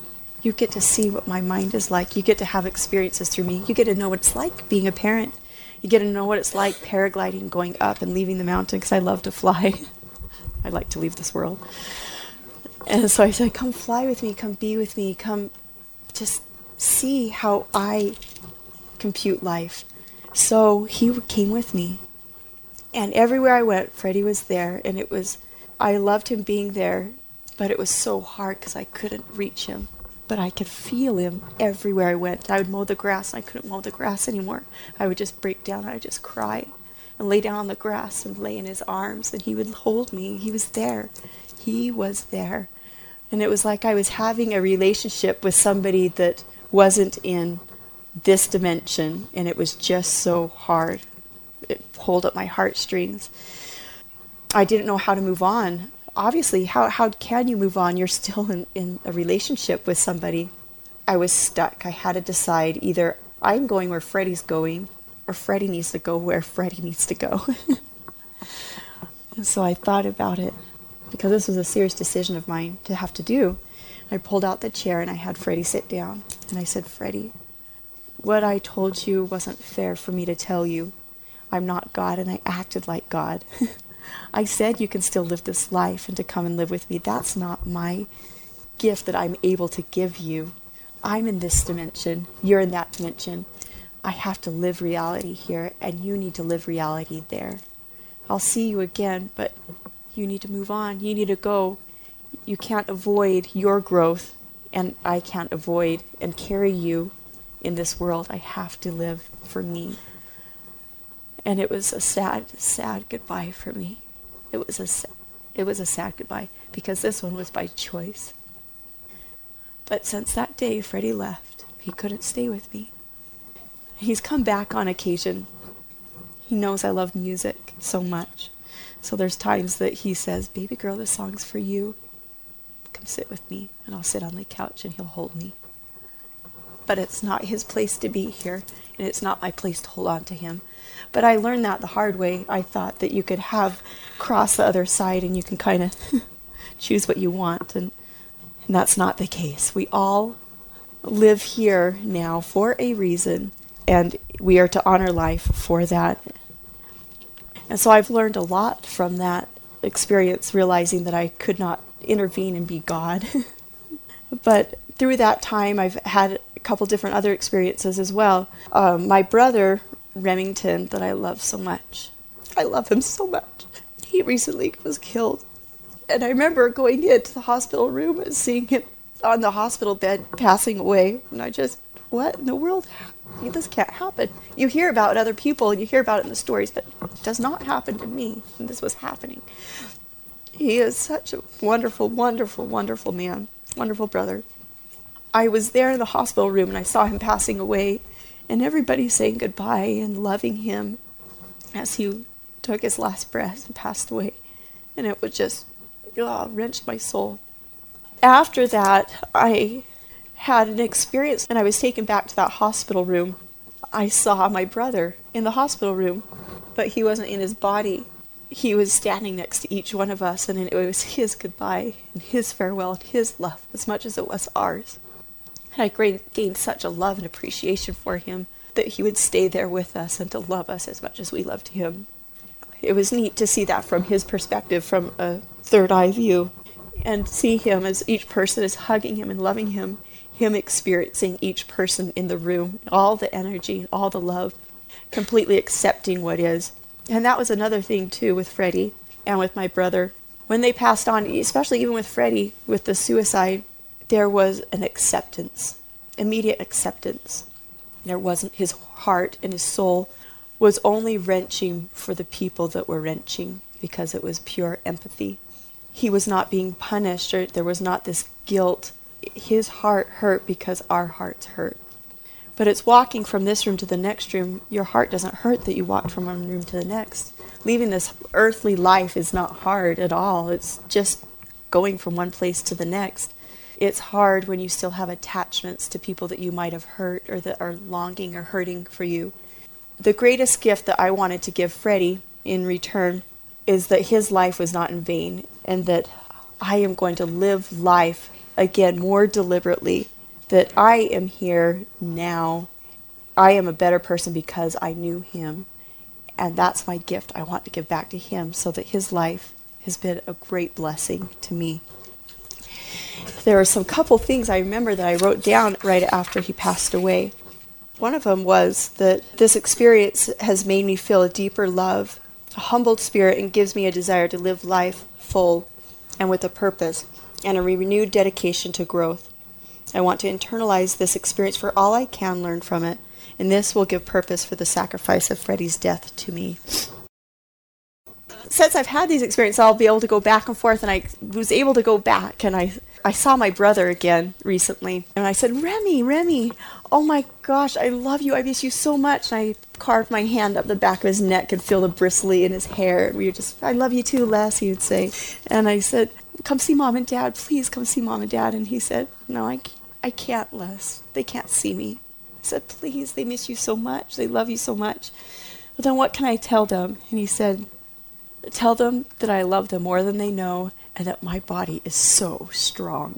You get to see what my mind is like. You get to have experiences through me. You get to know what it's like being a parent. You get to know what it's like paragliding, going up and leaving the mountain, because I love to fly. I like to leave this world. And so I said, come fly with me, come be with me, come just see how I compute life. So he came with me. And everywhere I went, Freddie was there. And it was, I loved him being there, but it was so hard because I couldn't reach him. But I could feel him everywhere I went. I would mow the grass, and I couldn't mow the grass anymore. I would just break down, I would just cry and lay down on the grass and lay in his arms, and he would hold me. He was there. He was there. And it was like I was having a relationship with somebody that wasn't in this dimension, and it was just so hard. It pulled up my heartstrings. I didn't know how to move on. Obviously, how how can you move on? You're still in, in a relationship with somebody. I was stuck. I had to decide either I'm going where Freddie's going, or Freddie needs to go where Freddie needs to go. And so I thought about it, because this was a serious decision of mine to have to do. I pulled out the chair and I had Freddie sit down. And I said, Freddie, what I told you wasn't fair for me to tell you. I'm not God, and I acted like God. I said you can still live this life and to come and live with me. That's not my gift that I'm able to give you. I'm in this dimension. You're in that dimension. I have to live reality here, and you need to live reality there. I'll see you again, but you need to move on. You need to go. You can't avoid your growth, and I can't avoid and carry you in this world. I have to live for me. And it was a sad, sad goodbye for me. It was a, it was a sad goodbye, because this one was by choice. But since that day Freddie left, he couldn't stay with me. He's come back on occasion. He knows I love music so much. So there's times that he says, baby girl, this song's for you. Come sit with me. And I'll sit on the couch and he'll hold me. But it's not his place to be here, and it's not my place to hold on to him. But I learned that the hard way. I thought that you could have cross the other side and you can kind of choose what you want, and, and that's not the case. We all live here now for a reason, and we are to honor life for that. And so I've learned a lot from that experience, realizing that I could not intervene and be God. But through that time, I've had a couple different other experiences as well. Um, my brother, Remington, that I love so much, I love him so much, he recently was killed. And I remember going into the hospital room and seeing him on the hospital bed passing away. And I just, what in the world? This can't happen. You hear about other people and you hear about it in the stories, but it does not happen to me. And this was happening. He is such a wonderful, wonderful, wonderful man. Wonderful brother. I was there in the hospital room and I saw him passing away, and everybody saying goodbye and loving him as he took his last breath and passed away. And it was just, oh, wrenched my soul. After that, I had an experience, and I was taken back to that hospital room. I saw my brother in the hospital room, but he wasn't in his body. He was standing next to each one of us, and it was his goodbye and his farewell and his love as much as it was ours. And I gained such a love and appreciation for him that he would stay there with us and to love us as much as we loved him. It was neat to see that from his perspective, from a third eye view, and see him as each person is hugging him and loving him, him experiencing each person in the room, all the energy, all the love, completely accepting what is. And that was another thing, too, with Freddie and with my brother. When they passed on, especially even with Freddie, with the suicide, there was an acceptance, immediate acceptance. There wasn't, his heart and his soul was only wrenching for the people that were wrenching, because it was pure empathy. He was not being punished, or there was not this guilt. His heart hurt because our hearts hurt. But it's walking from this room to the next room. Your heart doesn't hurt that you walked from one room to the next. Leaving this earthly life is not hard at all. It's just going from one place to the next. It's hard when you still have attachments to people that you might have hurt or that are longing or hurting for you. The greatest gift that I wanted to give Freddie in return is that his life was not in vain, and that I am going to live life again more deliberately that I am here now. I am a better person because I knew him. And that's my gift I want to give back to him, so that his life has been a great blessing to me. There are some couple things I remember that I wrote down right after he passed away. One of them was that this experience has made me feel a deeper love, a humbled spirit, and gives me a desire to live life full and with a purpose and a renewed dedication to growth. I want to internalize this experience for all I can learn from it, and this will give purpose for the sacrifice of Freddie's death to me. Since I've had these experiences, I'll be able to go back and forth, and I was able to go back, and I, I saw my brother again recently, and I said, Remy, Remy, oh my gosh, I love you, I miss you so much, and I carved my hand up the back of his neck and feel the bristly in his hair, and we were just, I love you too, Les, he would say, and I said, come see Mom and Dad, please come see Mom and Dad, and he said, no, I, I can't, Les, they can't see me. I said, please, they miss you so much, they love you so much, but then what can I tell them? And he said, tell them that I love them more than they know, and that my body is so strong.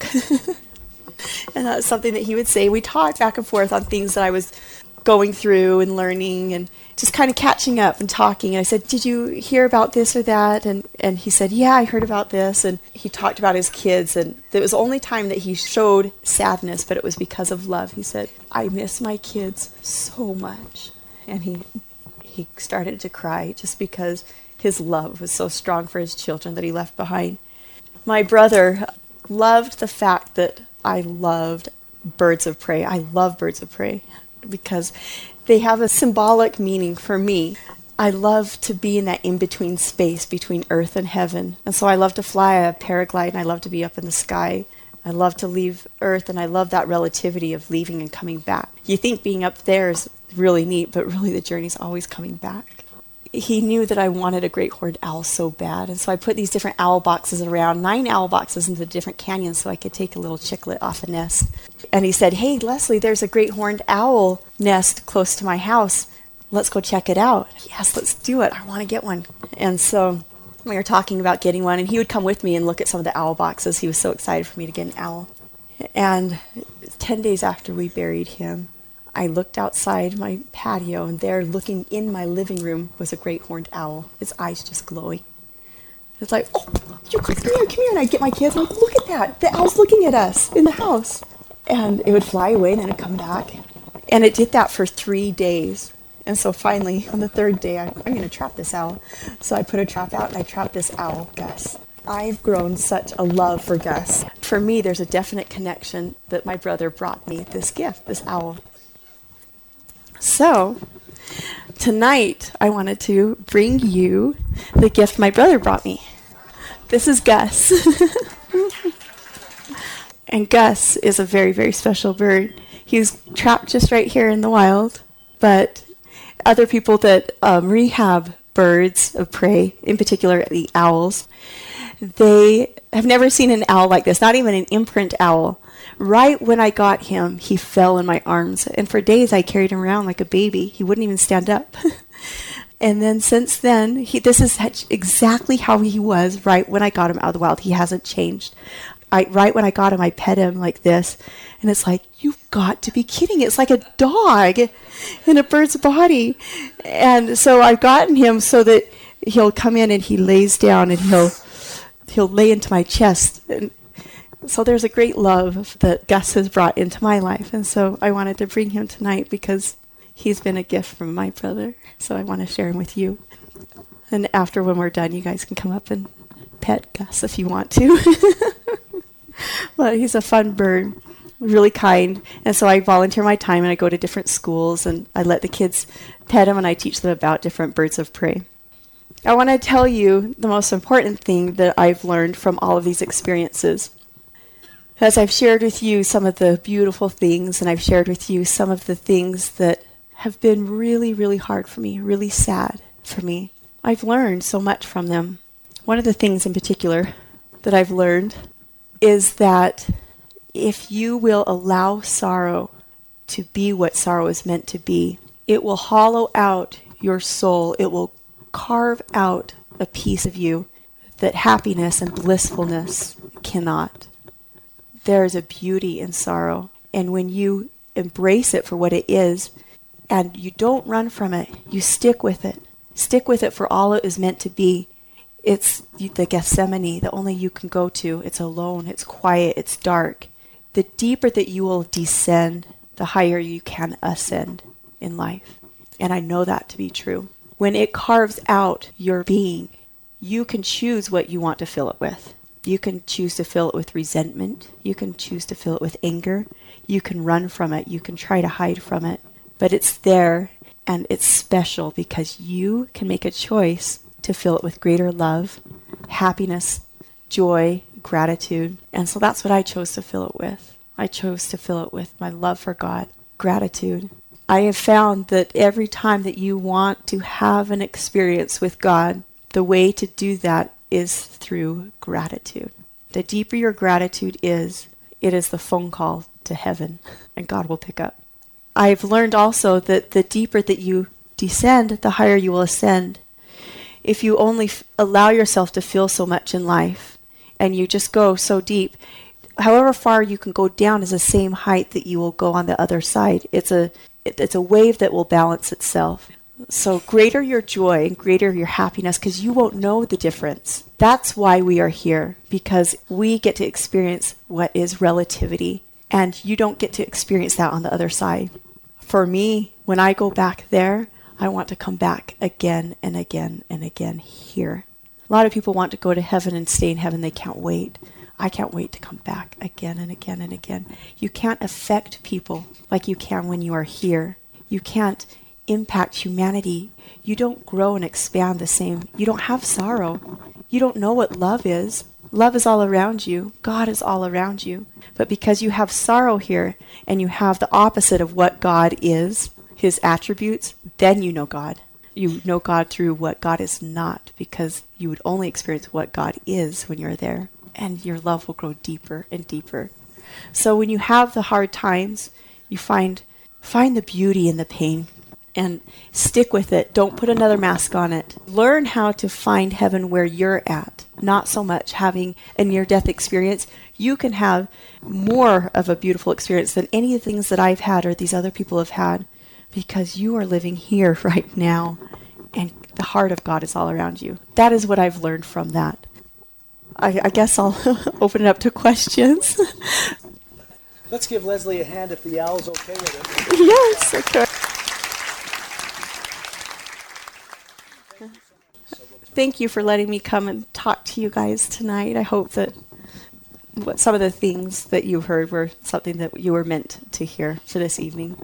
And that's something that he would say. We talked back and forth on things that I was going through and learning and just kind of catching up and talking. And I said, did you hear about this or that? And and he said, yeah, I heard about this. And he talked about his kids. And it was the only time that he showed sadness, but it was because of love. He said, I miss my kids so much. And he he started to cry just because his love was so strong for his children that he left behind. My brother loved the fact that I loved birds of prey. I love birds of prey because they have a symbolic meaning for me. I love to be in that in-between space between earth and heaven. And so I love to fly a paraglide, and I love to be up in the sky. I love to leave earth, and I love that relativity of leaving and coming back. You think being up there is really neat, but really the journey's always coming back. He knew that I wanted a great horned owl so bad, and so I put these different owl boxes around, nine owl boxes into different canyons so I could take a little chicklet off a nest. And he said, hey, Leslie, there's a great horned owl nest close to my house. Let's go check it out. Yes, let's do it. I want to get one. And so we were talking about getting one, and he would come with me and look at some of the owl boxes. He was so excited for me to get an owl. And ten days after we buried him, I looked outside my patio, and there, looking in my living room, was a great horned owl. His eyes just glowing. It's like, oh, you come here, come here. And I'd get my kids, and I'm like, look at that. The owl's looking at us in the house. And it would fly away, and then it'd come back. And it did that for three days. And so finally, on the third day, I, I'm going to trap this owl. So I put a trap out, and I trapped this owl, Gus. I've grown such a love for Gus. For me, there's a definite connection that my brother brought me this gift, this owl. So, tonight I wanted to bring you the gift my brother brought me. This is Gus. And Gus is a very, very special bird. He's trapped just right here in the wild, but other people that um, rehab birds of prey, in particular the owls, they have never seen an owl like this, not even an imprint owl. Right when I got him, he fell in my arms, and for days I carried him around like a baby. He wouldn't even stand up. And then since then, he, this is exactly how he was right when I got him out of the wild. He hasn't changed. I, right when I got him, I pet him like this, and it's like, you've got to be kidding. It's like a dog in a bird's body. And so I've gotten him so that he'll come in and he lays down and he'll he'll lay into my chest. And so there's a great love that Gus has brought into my life. And so I wanted to bring him tonight because he's been a gift from my brother. So I want to share him with you. And after, when we're done, you guys can come up and pet Gus if you want to. But he's a fun bird, really kind. And so I volunteer my time, and I go to different schools, and I let the kids pet him, and I teach them about different birds of prey. I want to tell you the most important thing that I've learned from all of these experiences. As I've shared with you some of the beautiful things, and I've shared with you some of the things that have been really, really hard for me, really sad for me, I've learned so much from them. One of the things in particular that I've learned is that if you will allow sorrow to be what sorrow is meant to be, it will hollow out your soul. It will carve out a piece of you that happiness and blissfulness cannot. There is a beauty in sorrow, And when you embrace it for what it is, and you don't run from it, you stick with it. Stick with it for all it is meant to be. It's the Gethsemane that only you can go to. It's alone, it's quiet, it's dark. The deeper that you will descend, the higher you can ascend in life. And I know that to be true. When it carves out your being, you can choose what you want to fill it with. You can choose to fill it with resentment. You can choose to fill it with anger. You can run from it. You can try to hide from it. But it's there, and it's special because you can make a choice to fill it with greater love, happiness, joy, gratitude. And so that's what I chose to fill it with. I chose to fill it with my love for God, gratitude. I have found that every time that you want to have an experience with God, the way to do that is through gratitude. The deeper your gratitude is, it is the phone call to heaven, and God will pick up. I've learned also that the deeper that you descend, the higher you will ascend. If you only f- allow yourself to feel so much in life, and you just go so deep, however far you can go down is the same height that you will go on the other side. It's a it, it's a wave that will balance itself. So greater your joy and greater your happiness, because you won't know the difference. That's why we are here, because we get to experience what is relativity, and you don't get to experience that on the other side. For me, when I go back there, I want to come back again and again and again here. A lot of people want to go to heaven and stay in heaven. They can't wait. I can't wait to come back again and again and again. You can't affect people like you can when you are here. You can't impact humanity. You don't grow and expand the same. You don't have sorrow. You don't know what love is. Love is all around you. God is all around you. But because you have sorrow here and you have the opposite of what God is, his attributes, then you know God. You know God through what God is not, because you would only experience what God is when you're there. And your love will grow deeper and deeper. So when you have the hard times, you find find the beauty in the pain and stick with it. Don't put another mask on it. Learn how to find heaven where you're at. Not so much having a near-death experience. You can have more of a beautiful experience than any of the things that I've had or these other people have had, because you are living here right now, and the heart of God is all around you. That is what I've learned from that. I, I guess I'll open it up to questions. Let's give Leslie a hand if the owl's okay with it. Yes, okay. Thank you for letting me come and talk to you guys tonight. I hope that what some of the things that you heard were something that you were meant to hear for this evening.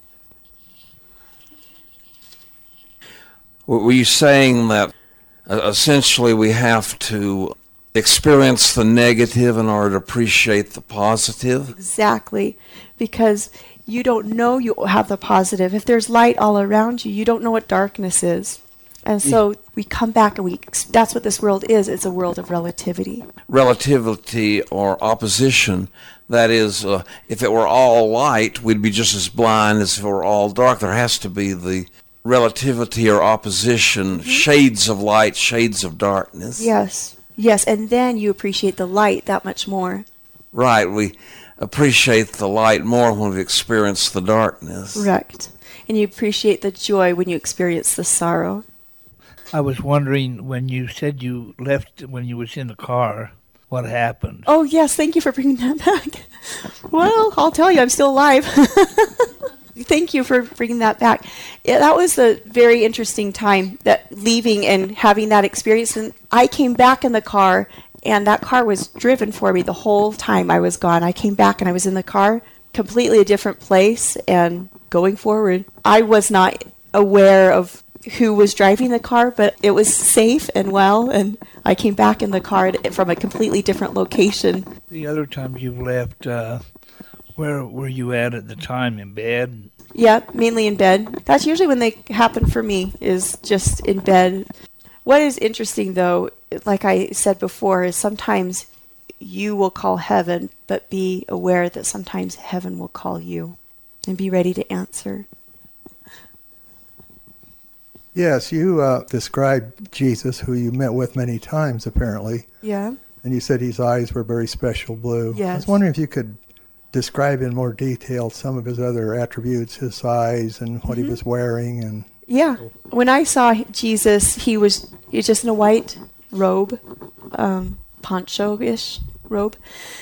Were you saying that uh, essentially we have to experience the negative in order to appreciate the positive? Exactly, because you don't know you have the positive. If there's light all around you, you don't know what darkness is. And so we come back and we that's what this world is. It's a world of relativity. Relativity or opposition. That is, uh, if it were all light, we'd be just as blind as if it were all dark. There has to be the relativity or opposition, mm-hmm. Shades of light, shades of darkness. Yes, yes, and then you appreciate the light that much more. Right, we appreciate the light more when we experience the darkness. Right, and you appreciate the joy when you experience the sorrow. I was wondering, when you said you left when you was in the car, what happened? Oh, yes, thank you for bringing that back. Well, I'll tell you, I'm still alive. Thank you for bringing that back. Yeah, that was a very interesting time, that leaving and having that experience. And I came back in the car, and that car was driven for me the whole time I was gone. I came back and I was in the car, completely a different place, and going forward. I was not aware of who was driving the car, but it was safe and well, and I came back in the car from a completely different location. The other times you've left, uh, where were you at at the time? In bed? Yeah, mainly in bed. That's usually when they happen for me, is just in bed. What is interesting, though, like I said before, is sometimes you will call heaven, but be aware that sometimes heaven will call you, and be ready to answer. Yes, you uh, described Jesus, who you met with many times, apparently. Yeah. And you said his eyes were very special blue. Yes. I was wondering if you could describe in more detail some of his other attributes, his size and what Mm-hmm. he was wearing? And Yeah. When I saw Jesus, he was, he was just in a white robe, um, poncho-ish robe.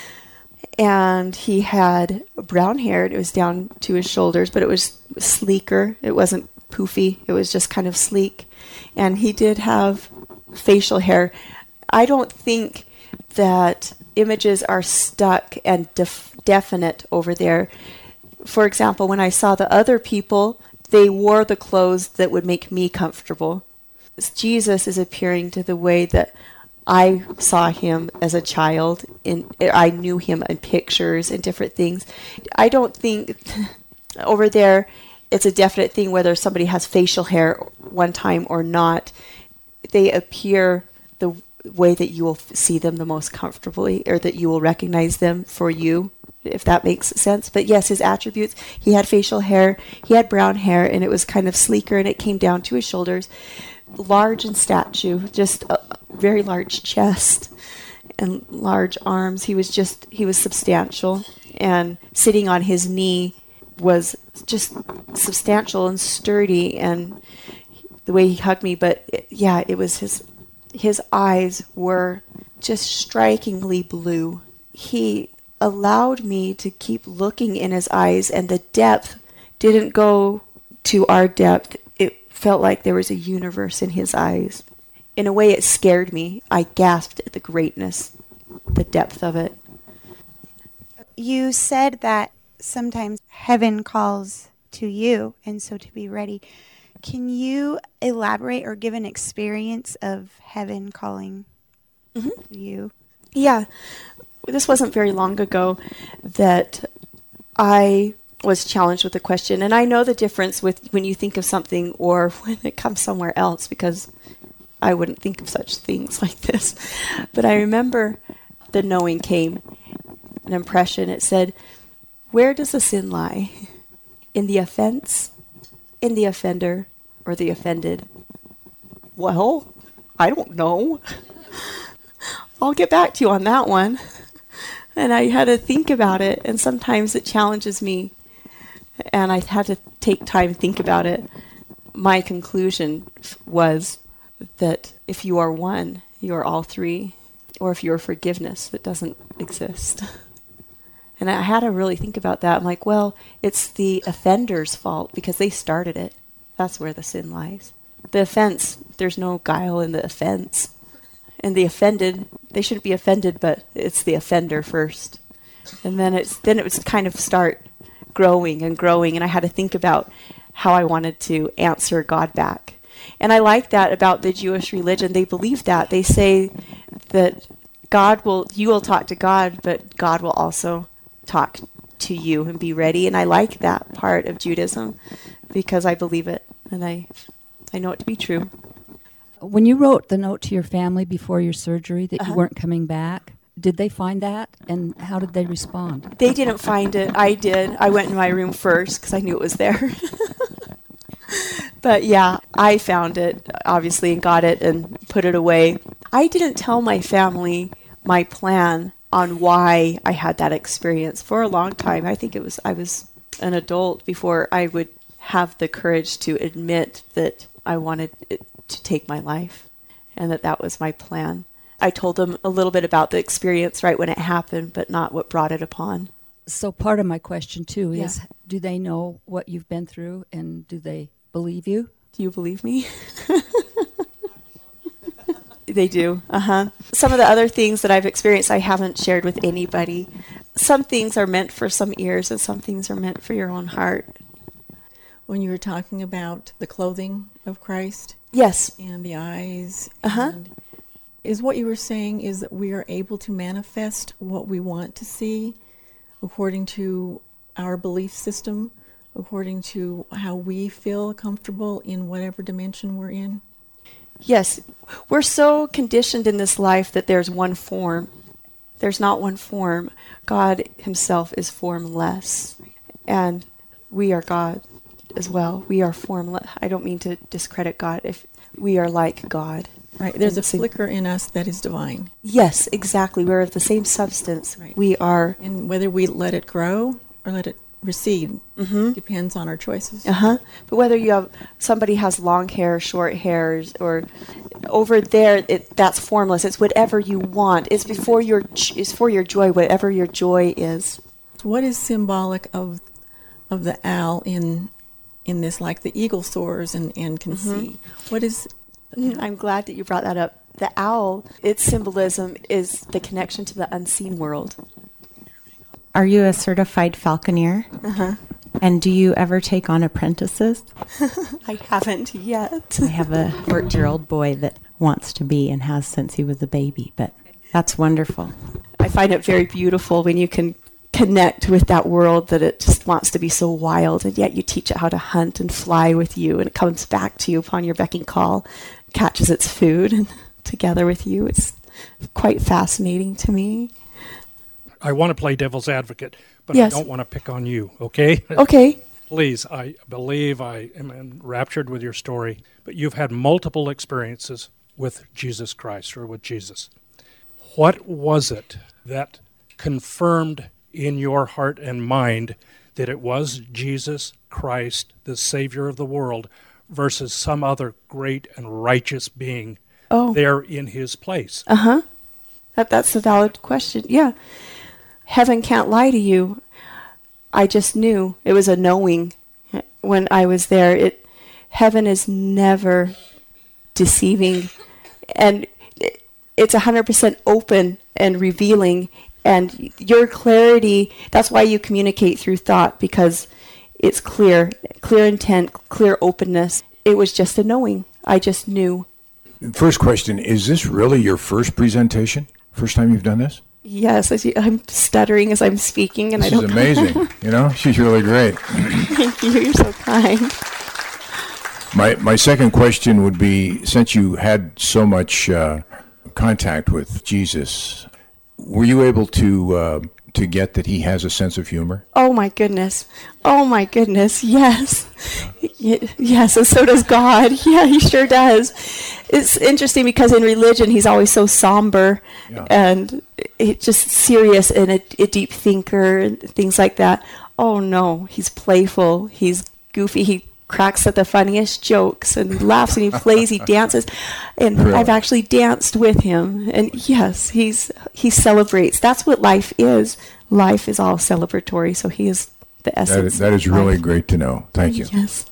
And he had brown hair. It was down to his shoulders, but it was sleeker. It wasn't poofy. It was just kind of sleek. And he did have facial hair. I don't think that images are stuck and def- definite over there. For example, when I saw the other people, they wore the clothes that would make me comfortable. Jesus is appearing to the way that I saw him as a child. In I knew him in pictures and different things. I don't think over there it's a definite thing whether somebody has facial hair one time or not. They appear the way that you will see them the most comfortably, or that you will recognize them for you, if that makes sense. But yes, his attributes, he had facial hair, he had brown hair, and it was kind of sleeker, and it came down to his shoulders. Large in stature, just a very large chest and large arms. He was just, he was substantial, and sitting on his knee was just substantial and sturdy, and the way he hugged me. But it, yeah, it was his, his eyes were just strikingly blue. He allowed me to keep looking in his eyes, and the depth didn't go to our depth. It felt like there was a universe in his eyes. In a way, it scared me. I gasped at the greatness, the depth of it. You said that sometimes heaven calls to you, and so to be ready. Can you elaborate or give an experience of heaven calling Mm-hmm. to you? Yeah, this wasn't very long ago that I was challenged with a question, and I know the difference with when you think of something or when it comes somewhere else, because I wouldn't think of such things like this. But I remember the knowing came, an impression. It said, where does the sin lie? In the offense, in the offender, or the offended? Well, I don't know. I'll get back to you on that one. And I had to think about it, and sometimes it challenges me, and I had to take time to think about it. My conclusion was that if you are one, you are all three, or if you are forgiveness, it doesn't exist. And I had to really think about that. I'm like, well, it's the offender's fault because they started it. That's where the sin lies. The offense, there's no guile in the offense. And the offended, they shouldn't be offended, but it's the offender first. And then it's then it was kind of start growing and growing, and I had to think about how I wanted to answer God back. And I like that about the Jewish religion. They believe that. They say that God will, you will talk to God, but God will also talk to you and be ready. And I like that part of Judaism because I believe it, and I I know it to be true. When you wrote the note to your family before your surgery that Uh-huh. you weren't coming back, did they find that, and how did they respond? They didn't find it. I did. I went in my room first because I knew it was there. But yeah, I found it, obviously, and got it and put it away. I didn't tell my family my plan on why I had that experience for a long time. I think it was I was an adult before I would have the courage to admit that I wanted it to take my life and that that was my plan. I told them a little bit about the experience right when it happened, but not what brought it upon. So part of my question, too, is Yeah. do they know what you've been through, and do they believe you? Do you believe me? They do. Uh-huh. Some of the other things that I've experienced I haven't shared with anybody. Some things are meant for some ears and some things are meant for your own heart. When you were talking about the clothing of Christ Yes. and the eyes, Uh-huh. and is what you were saying is that we are able to manifest what we want to see according to our belief system, according to how we feel comfortable in whatever dimension we're in? Yes. We're so conditioned in this life that there's one form. There's not one form. God himself is formless. And we are God as well. We are formless. I don't mean to discredit God. If we are like God. Right. There's a Same- flicker in us that is divine. Yes, exactly. We're of the same substance. Right. We are. And whether we let it grow or let it recede Mm-hmm. depends on our choices. Uh huh. But whether you have somebody has long hair, short hairs, or over there, it, that's formless. It's whatever you want. It's before your. j- It's for your joy. Whatever your joy is. What is symbolic of of the owl in in this, like the eagle soars and, and can Mm-hmm. see? What is I'm glad that you brought that up. The owl, its symbolism is the connection to the unseen world. Are you a certified falconer? Uh-huh. And do you ever take on apprentices? I haven't yet. I have a fourteen-year-old boy that wants to be and has since he was a baby, but that's wonderful. I find it very beautiful when you can connect with that world that it just wants to be so wild, and yet you teach it how to hunt and fly with you, and it comes back to you upon your beck and call, catches its food and together with you. It's quite fascinating to me. I want to play devil's advocate, but Yes. I don't want to pick on you, okay? Okay. Please, I believe I am enraptured with your story, but you've had multiple experiences with Jesus Christ or with Jesus. What was it that confirmed in your heart and mind that it was Jesus Christ, the Savior of the world, versus some other great and righteous being Oh. there in his place? Uh-huh. That, that's a valid question. Yeah. Heaven can't lie to you. I just knew. It was a knowing when I was there. It heaven is never deceiving, and it, it's one hundred percent open and revealing, and your clarity, that's why you communicate through thought, because it's clear, clear intent, clear openness. It was just a knowing. I just knew. First question, is this really your first presentation? First time you've done this? Yes, as you, I'm stuttering as I'm speaking, and This I is don't. amazing. You know, she's really great. Thank you. You're so kind. My my second question would be, since you had so much uh, contact with Jesus, were you able to uh, to get that he has a sense of humor? Oh my goodness. Oh my goodness. Yes. Y- Yes, and so does God. Yeah, he sure does. It's interesting because in religion he's always so somber Yeah. and it just serious and a, a deep thinker and things like that. Oh no, he's playful. He's goofy. He cracks at the funniest jokes and he laughs and he plays, he dances. And Really? I've actually danced with him. And yes, he's he celebrates. That's what life is. Life is all celebratory. So he is the That essence. is, that is of really life. great to know. Thank you. Yes.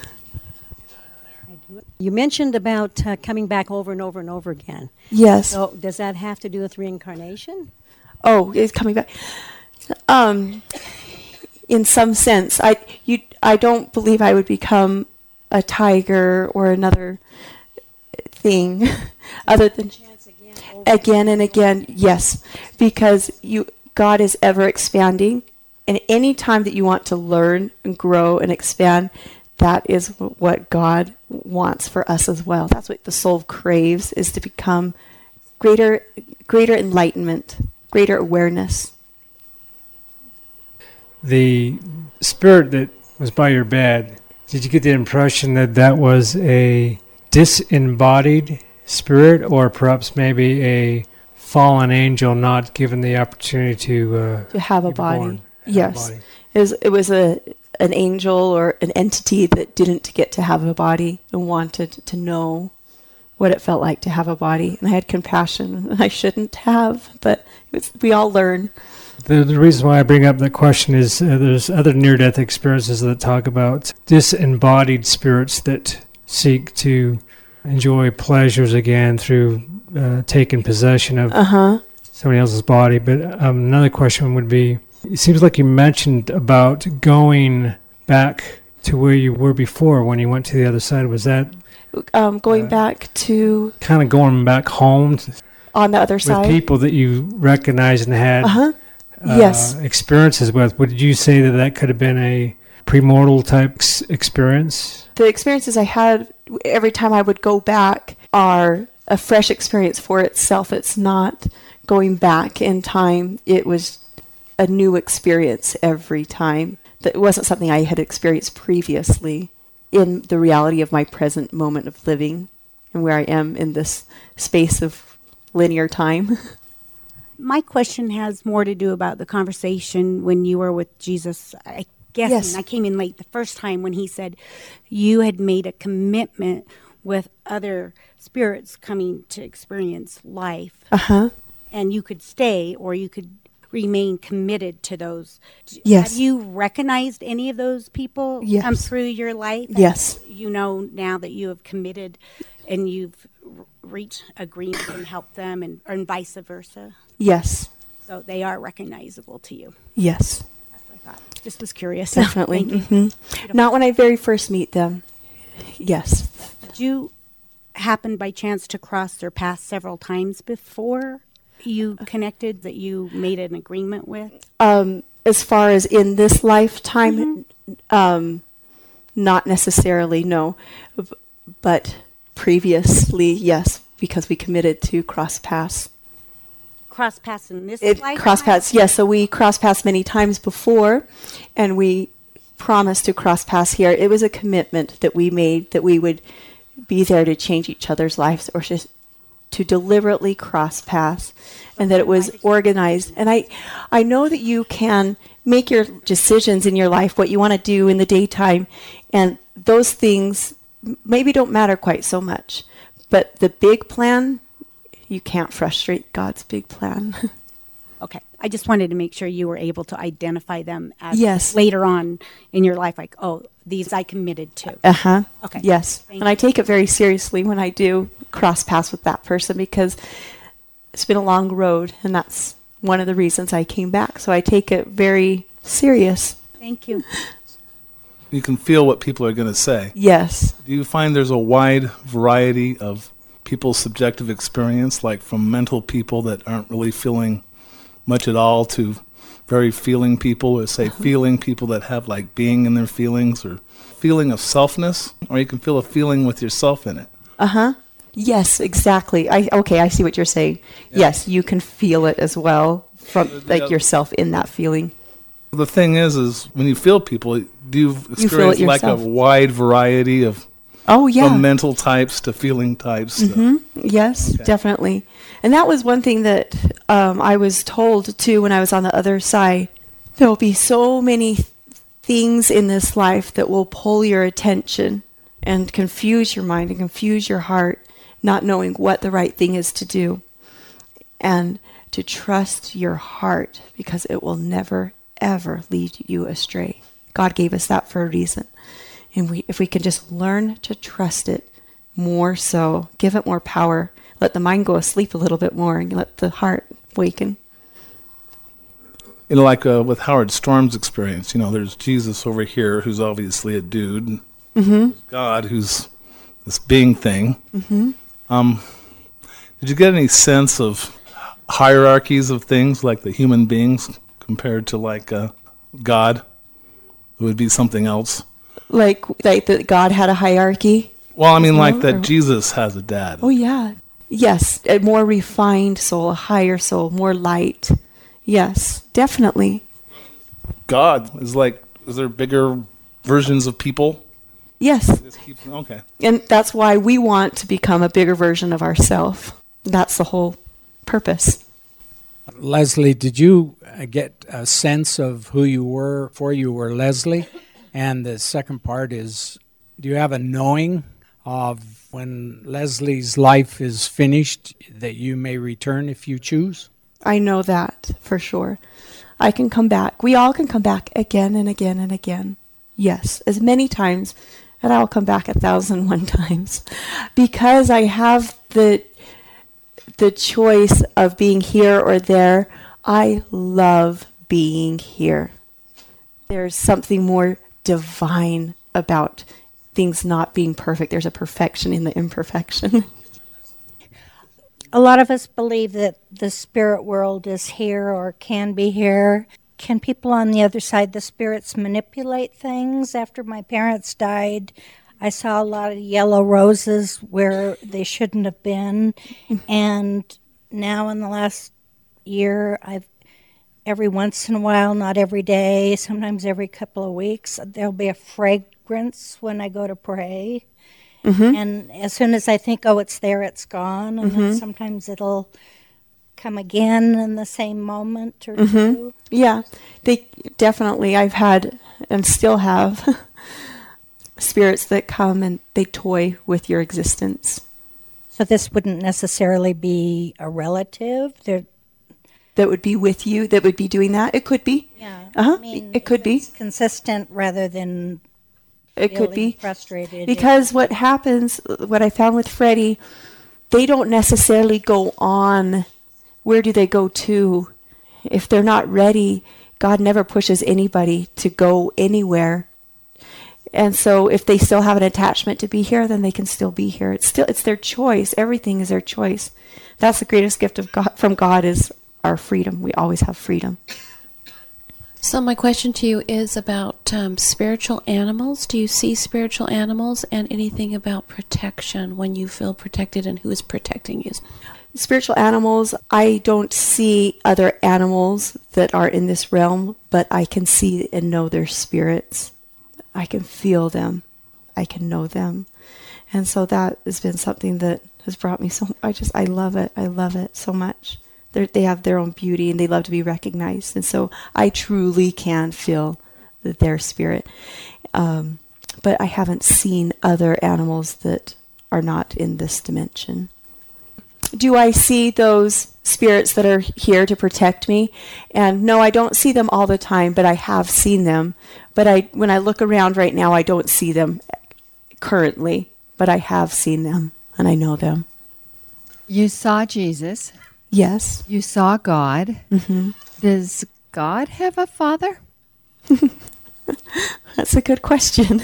You mentioned about uh, coming back over and over and over again. Yes. So does that have to do with reincarnation? Oh, it's coming back. Um, in some sense, I you I don't believe I would become a tiger or another thing, other than again and again. Yes, because you God is ever expanding, and any time that you want to learn and grow and expand, that is wh- what God wants for us as well. That's what the soul craves, is to become greater, greater enlightenment, greater awareness. The spirit that was by your bed, did you get the impression that that was a disembodied spirit, or perhaps maybe a fallen angel not given the opportunity to uh, To have a be body. born, have a Yes. body? It was, it was a an angel or an entity that didn't get to have a body and wanted to know what it felt like to have a body. And I had compassion. I shouldn't have, but it was, we all learn. The, the reason why I bring up that question is uh, there's other near-death experiences that talk about disembodied spirits that seek to enjoy pleasures again through uh, taking possession of Uh-huh. somebody else's body. But um, another question would be, it seems like you mentioned about going back to where you were before when you went to the other side. Was that Um, going back to kind of going back home t- on the other with side. people that you recognized and had Uh-huh. uh, Yes. experiences with? Would you say that that could have been a premortal type ex- experience? The experiences I had every time I would go back are a fresh experience for itself. It's not going back in time. It was a new experience every time. That it wasn't something I had experienced previously in the reality of my present moment of living and where I am in this space of linear time. My question has more to do about the conversation when you were with Jesus. I guess Yes. I came in late the first time when he said you had made a commitment with other spirits coming to experience life. Uh-huh. And you could stay or you could remain committed to those. Yes. Have you recognized any of those people Yes. come through your life? Yes. You know now that you have committed and you've r- reached agreement and helped them and, and vice versa? Yes. So they are recognizable to you. Yes. That's what I thought. Just was curious. Definitely. Thank you. hmm Not when I very first meet them. Yes. Did you happen by chance to cross their path several times before you connected that you made an agreement with? Um, as far as in this lifetime, um, not necessarily, no. B- But previously, yes, because we committed to cross paths. Cross paths in this It lifetime? cross paths, yes. So we cross paths many times before, and we promised to cross paths here. It was a commitment that we made that we would be there to change each other's lives, or just to deliberately cross paths, and that it was organized. And I, I know that you can make your decisions in your life, what you want to do in the daytime, and those things m- maybe don't matter quite so much. But the big plan, you can't frustrate God's big plan. Okay. I just wanted to make sure you were able to identify them as Yes. later on in your life, like, oh, these I committed to. Uh-huh. Okay. Yes. Thank and I you. take it very seriously when I do cross paths with that person, because it's been a long road, and that's one of the reasons I came back. So I take it very serious. Thank you. You can feel what people are going to say. Yes. Do you find there's a wide variety of people's subjective experience, like from mental people that aren't really feeling much at all to very feeling people, or say feeling people that have like being in their feelings, or feeling of selfness, or you can feel a feeling with yourself in it? Uh-huh. Yes, exactly. I okay, I see what you're saying. Yes, you can feel it as well from like yourself in that feeling. The thing is, is when you feel people, do you feel it experience like a yourself. wide variety of Oh yeah. from mental types to feeling types? to- hmm Yes, Okay. definitely. And that was one thing that um, I was told too when I was on the other side. There will be so many th- things in this life that will pull your attention and confuse your mind and confuse your heart, not knowing what the right thing is to do. And to trust your heart, because it will never, ever lead you astray. God gave us that for a reason. And we, if we can just learn to trust it more so, give it more power, let the mind go asleep a little bit more, and let the heart waken. You know, like uh, with Howard Storm's experience, you know, there's Jesus over here who's obviously a dude, and Mm-hmm. there's God who's this being thing. Mm-hmm. Um, did you get any sense of hierarchies of things, like the human beings compared to like uh, God, who would be something else? Like, like that God had a hierarchy? Well, I mean, like Well, that or- Jesus has a dad. Oh, yeah. Yes, a more refined soul, a higher soul, more light. Yes, definitely. God is like, is there bigger versions of people? Yes. Just keep- okay. And that's why we want to become a bigger version of ourselves. That's the whole purpose. Leslie, did you uh, get a sense of who you were before you were Leslie? And the second part is, do you have a knowing of when Leslie's life is finished that you may return if you choose? I know that for sure. I can come back. We all can come back again and again and again. Yes, as many times, and I'll come back a thousand one times, because I have the the choice of being here or there. I love being here. There's something more divine about things not being perfect. There's a perfection in the imperfection. A lot of us believe that the spirit world is here or can be here. Can people on the other side, the spirits, manipulate things? After my parents died, I saw a lot of yellow roses where they shouldn't have been. And now in the last year, I've every once in a while, not every day, sometimes every couple of weeks, there'll be a fragrance when I go to pray. Mm-hmm. And as soon as I think, oh, it's there, it's gone. And Mm-hmm. then sometimes it'll come again in the same moment or Mm-hmm. two. Yeah, they definitely, I've had and still have spirits that come and they toy with your existence. So this wouldn't necessarily be a relative. They're, that would be with you, that would be doing that. It could be. Yeah. Uh-huh. I mean, it could be. Consistent rather than It could feeling be. frustrated. Because what happens, what I found with Freddie, they don't necessarily go on. Where do they go to? If they're not ready, God never pushes anybody to go anywhere. And so if they still have an attachment to be here, then they can still be here. It's still it's their choice. Everything is their choice. That's the greatest gift of God from God is our freedom. We always have freedom. So my question to you is about um, spiritual animals. Do you see spiritual animals, and anything about protection, when you feel protected and who is protecting you? Spiritual animals, I don't see other animals that are in this realm, but I can see and know their spirits. I can feel them. I can know them. And so that has been something that has brought me so, I just, I love it. I love it so much. They're, they have their own beauty and they love to be recognized. And so I truly can feel their spirit. Um, but I haven't seen other animals that are not in this dimension. Do I see those spirits that are here to protect me? And no, I don't see them all the time, but I have seen them. But I, when I look around right now, I don't see them currently, but I have seen them and I know them. You saw Jesus. Yes. You saw God. Mm-hmm. Does God have a father? That's a good question.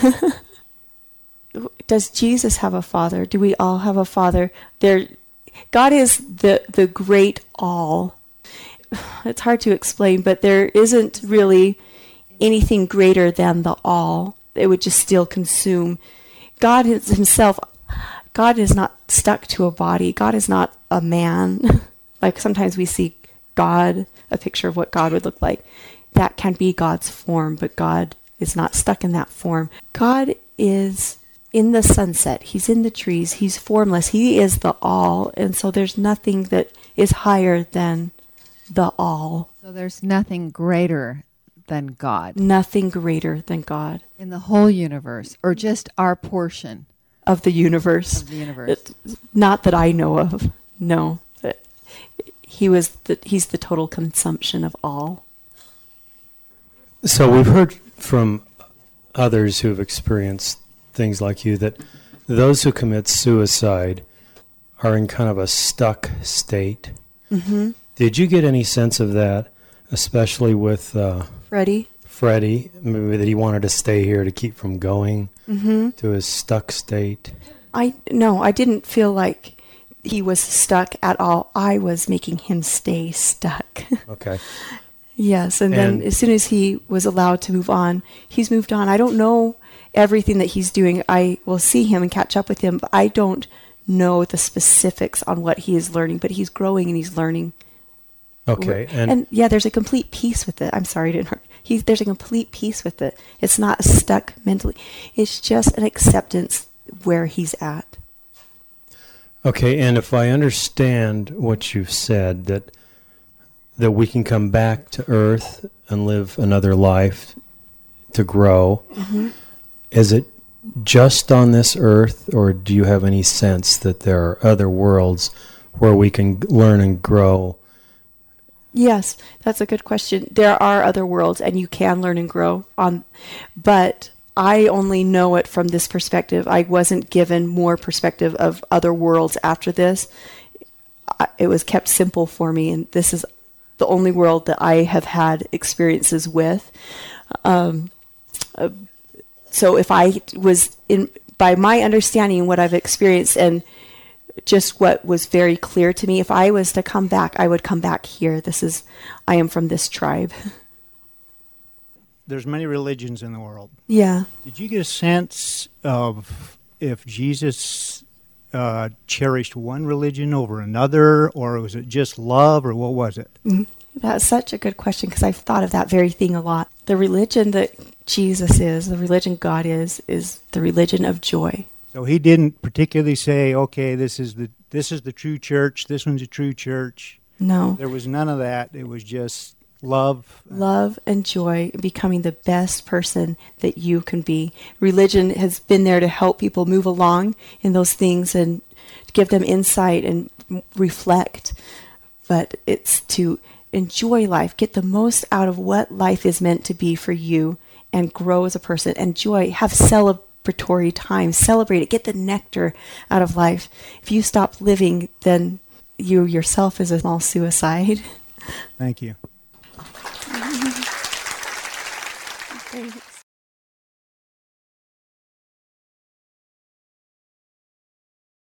Does Jesus have a father? Do we all have a father? There, God is the, the great all. It's hard to explain, but there isn't really anything greater than the all. It would just still consume. God is himself, God is not stuck to a body. God is not a man. Like sometimes we see God, a picture of what God would look like. That can be God's form, but God is not stuck in that form. God is in the sunset. He's in the trees. He's formless. He is the all. And so there's nothing that is higher than the all. So there's nothing greater than God. Nothing greater than God. In the whole universe, or just our portion of the universe. Of the universe. It, not that I know of. No. He was the, he's the total consumption of all. So we've heard from others who have experienced things like you that those who commit suicide are in kind of a stuck state. Mm-hmm. Did you get any sense of that, especially with uh, Freddie? Freddie, maybe that he wanted to stay here to keep from going mm-hmm. to his stuck state? I no, I didn't feel like he was stuck at all. I was making him stay stuck. Okay. Yes, and, and then as soon as he was allowed to move on, he's moved on. I don't know everything that he's doing. I will see him and catch up with him, but I don't know the specifics on what he is learning, but he's growing and he's learning. Okay. And, and, and yeah, there's a complete peace with it. I'm sorry to interrupt. He's, there's a complete peace with it. It's not stuck mentally. It's just an acceptance where he's at. Okay, and if I understand what you've said, that that we can come back to Earth and live another life to grow, mm-hmm. is it just on this Earth, or do you have any sense that there are other worlds where we can learn and grow? Yes, that's a good question. There are other worlds, and you can learn and grow on, but I only know it from this perspective. I wasn't given more perspective of other worlds after this. I, it was kept simple for me, and this is the only world that I have had experiences with. Um, uh, so if I was in, by my understanding and what I've experienced and just what was very clear to me, if I was to come back, I would come back here. This is, I am from this tribe. There's many religions in the world. Yeah. Did you get a sense of if Jesus uh, cherished one religion over another, or was it just love, or what was it? Mm-hmm. That's such a good question, because I've thought of that very thing a lot. The religion that Jesus is, the religion God is, is the religion of joy. So he didn't particularly say, okay, this is the this is the true church, this one's a true church. No. There was none of that. It was just love. Love and joy, becoming the best person that you can be. Religion has been there to help people move along in those things and give them insight and reflect. But it's to enjoy life, get the most out of what life is meant to be for you, and grow as a person. Enjoy, have celebratory time, celebrate it, get the nectar out of life. If you stop living, then you yourself is a small suicide. Thank you. Great.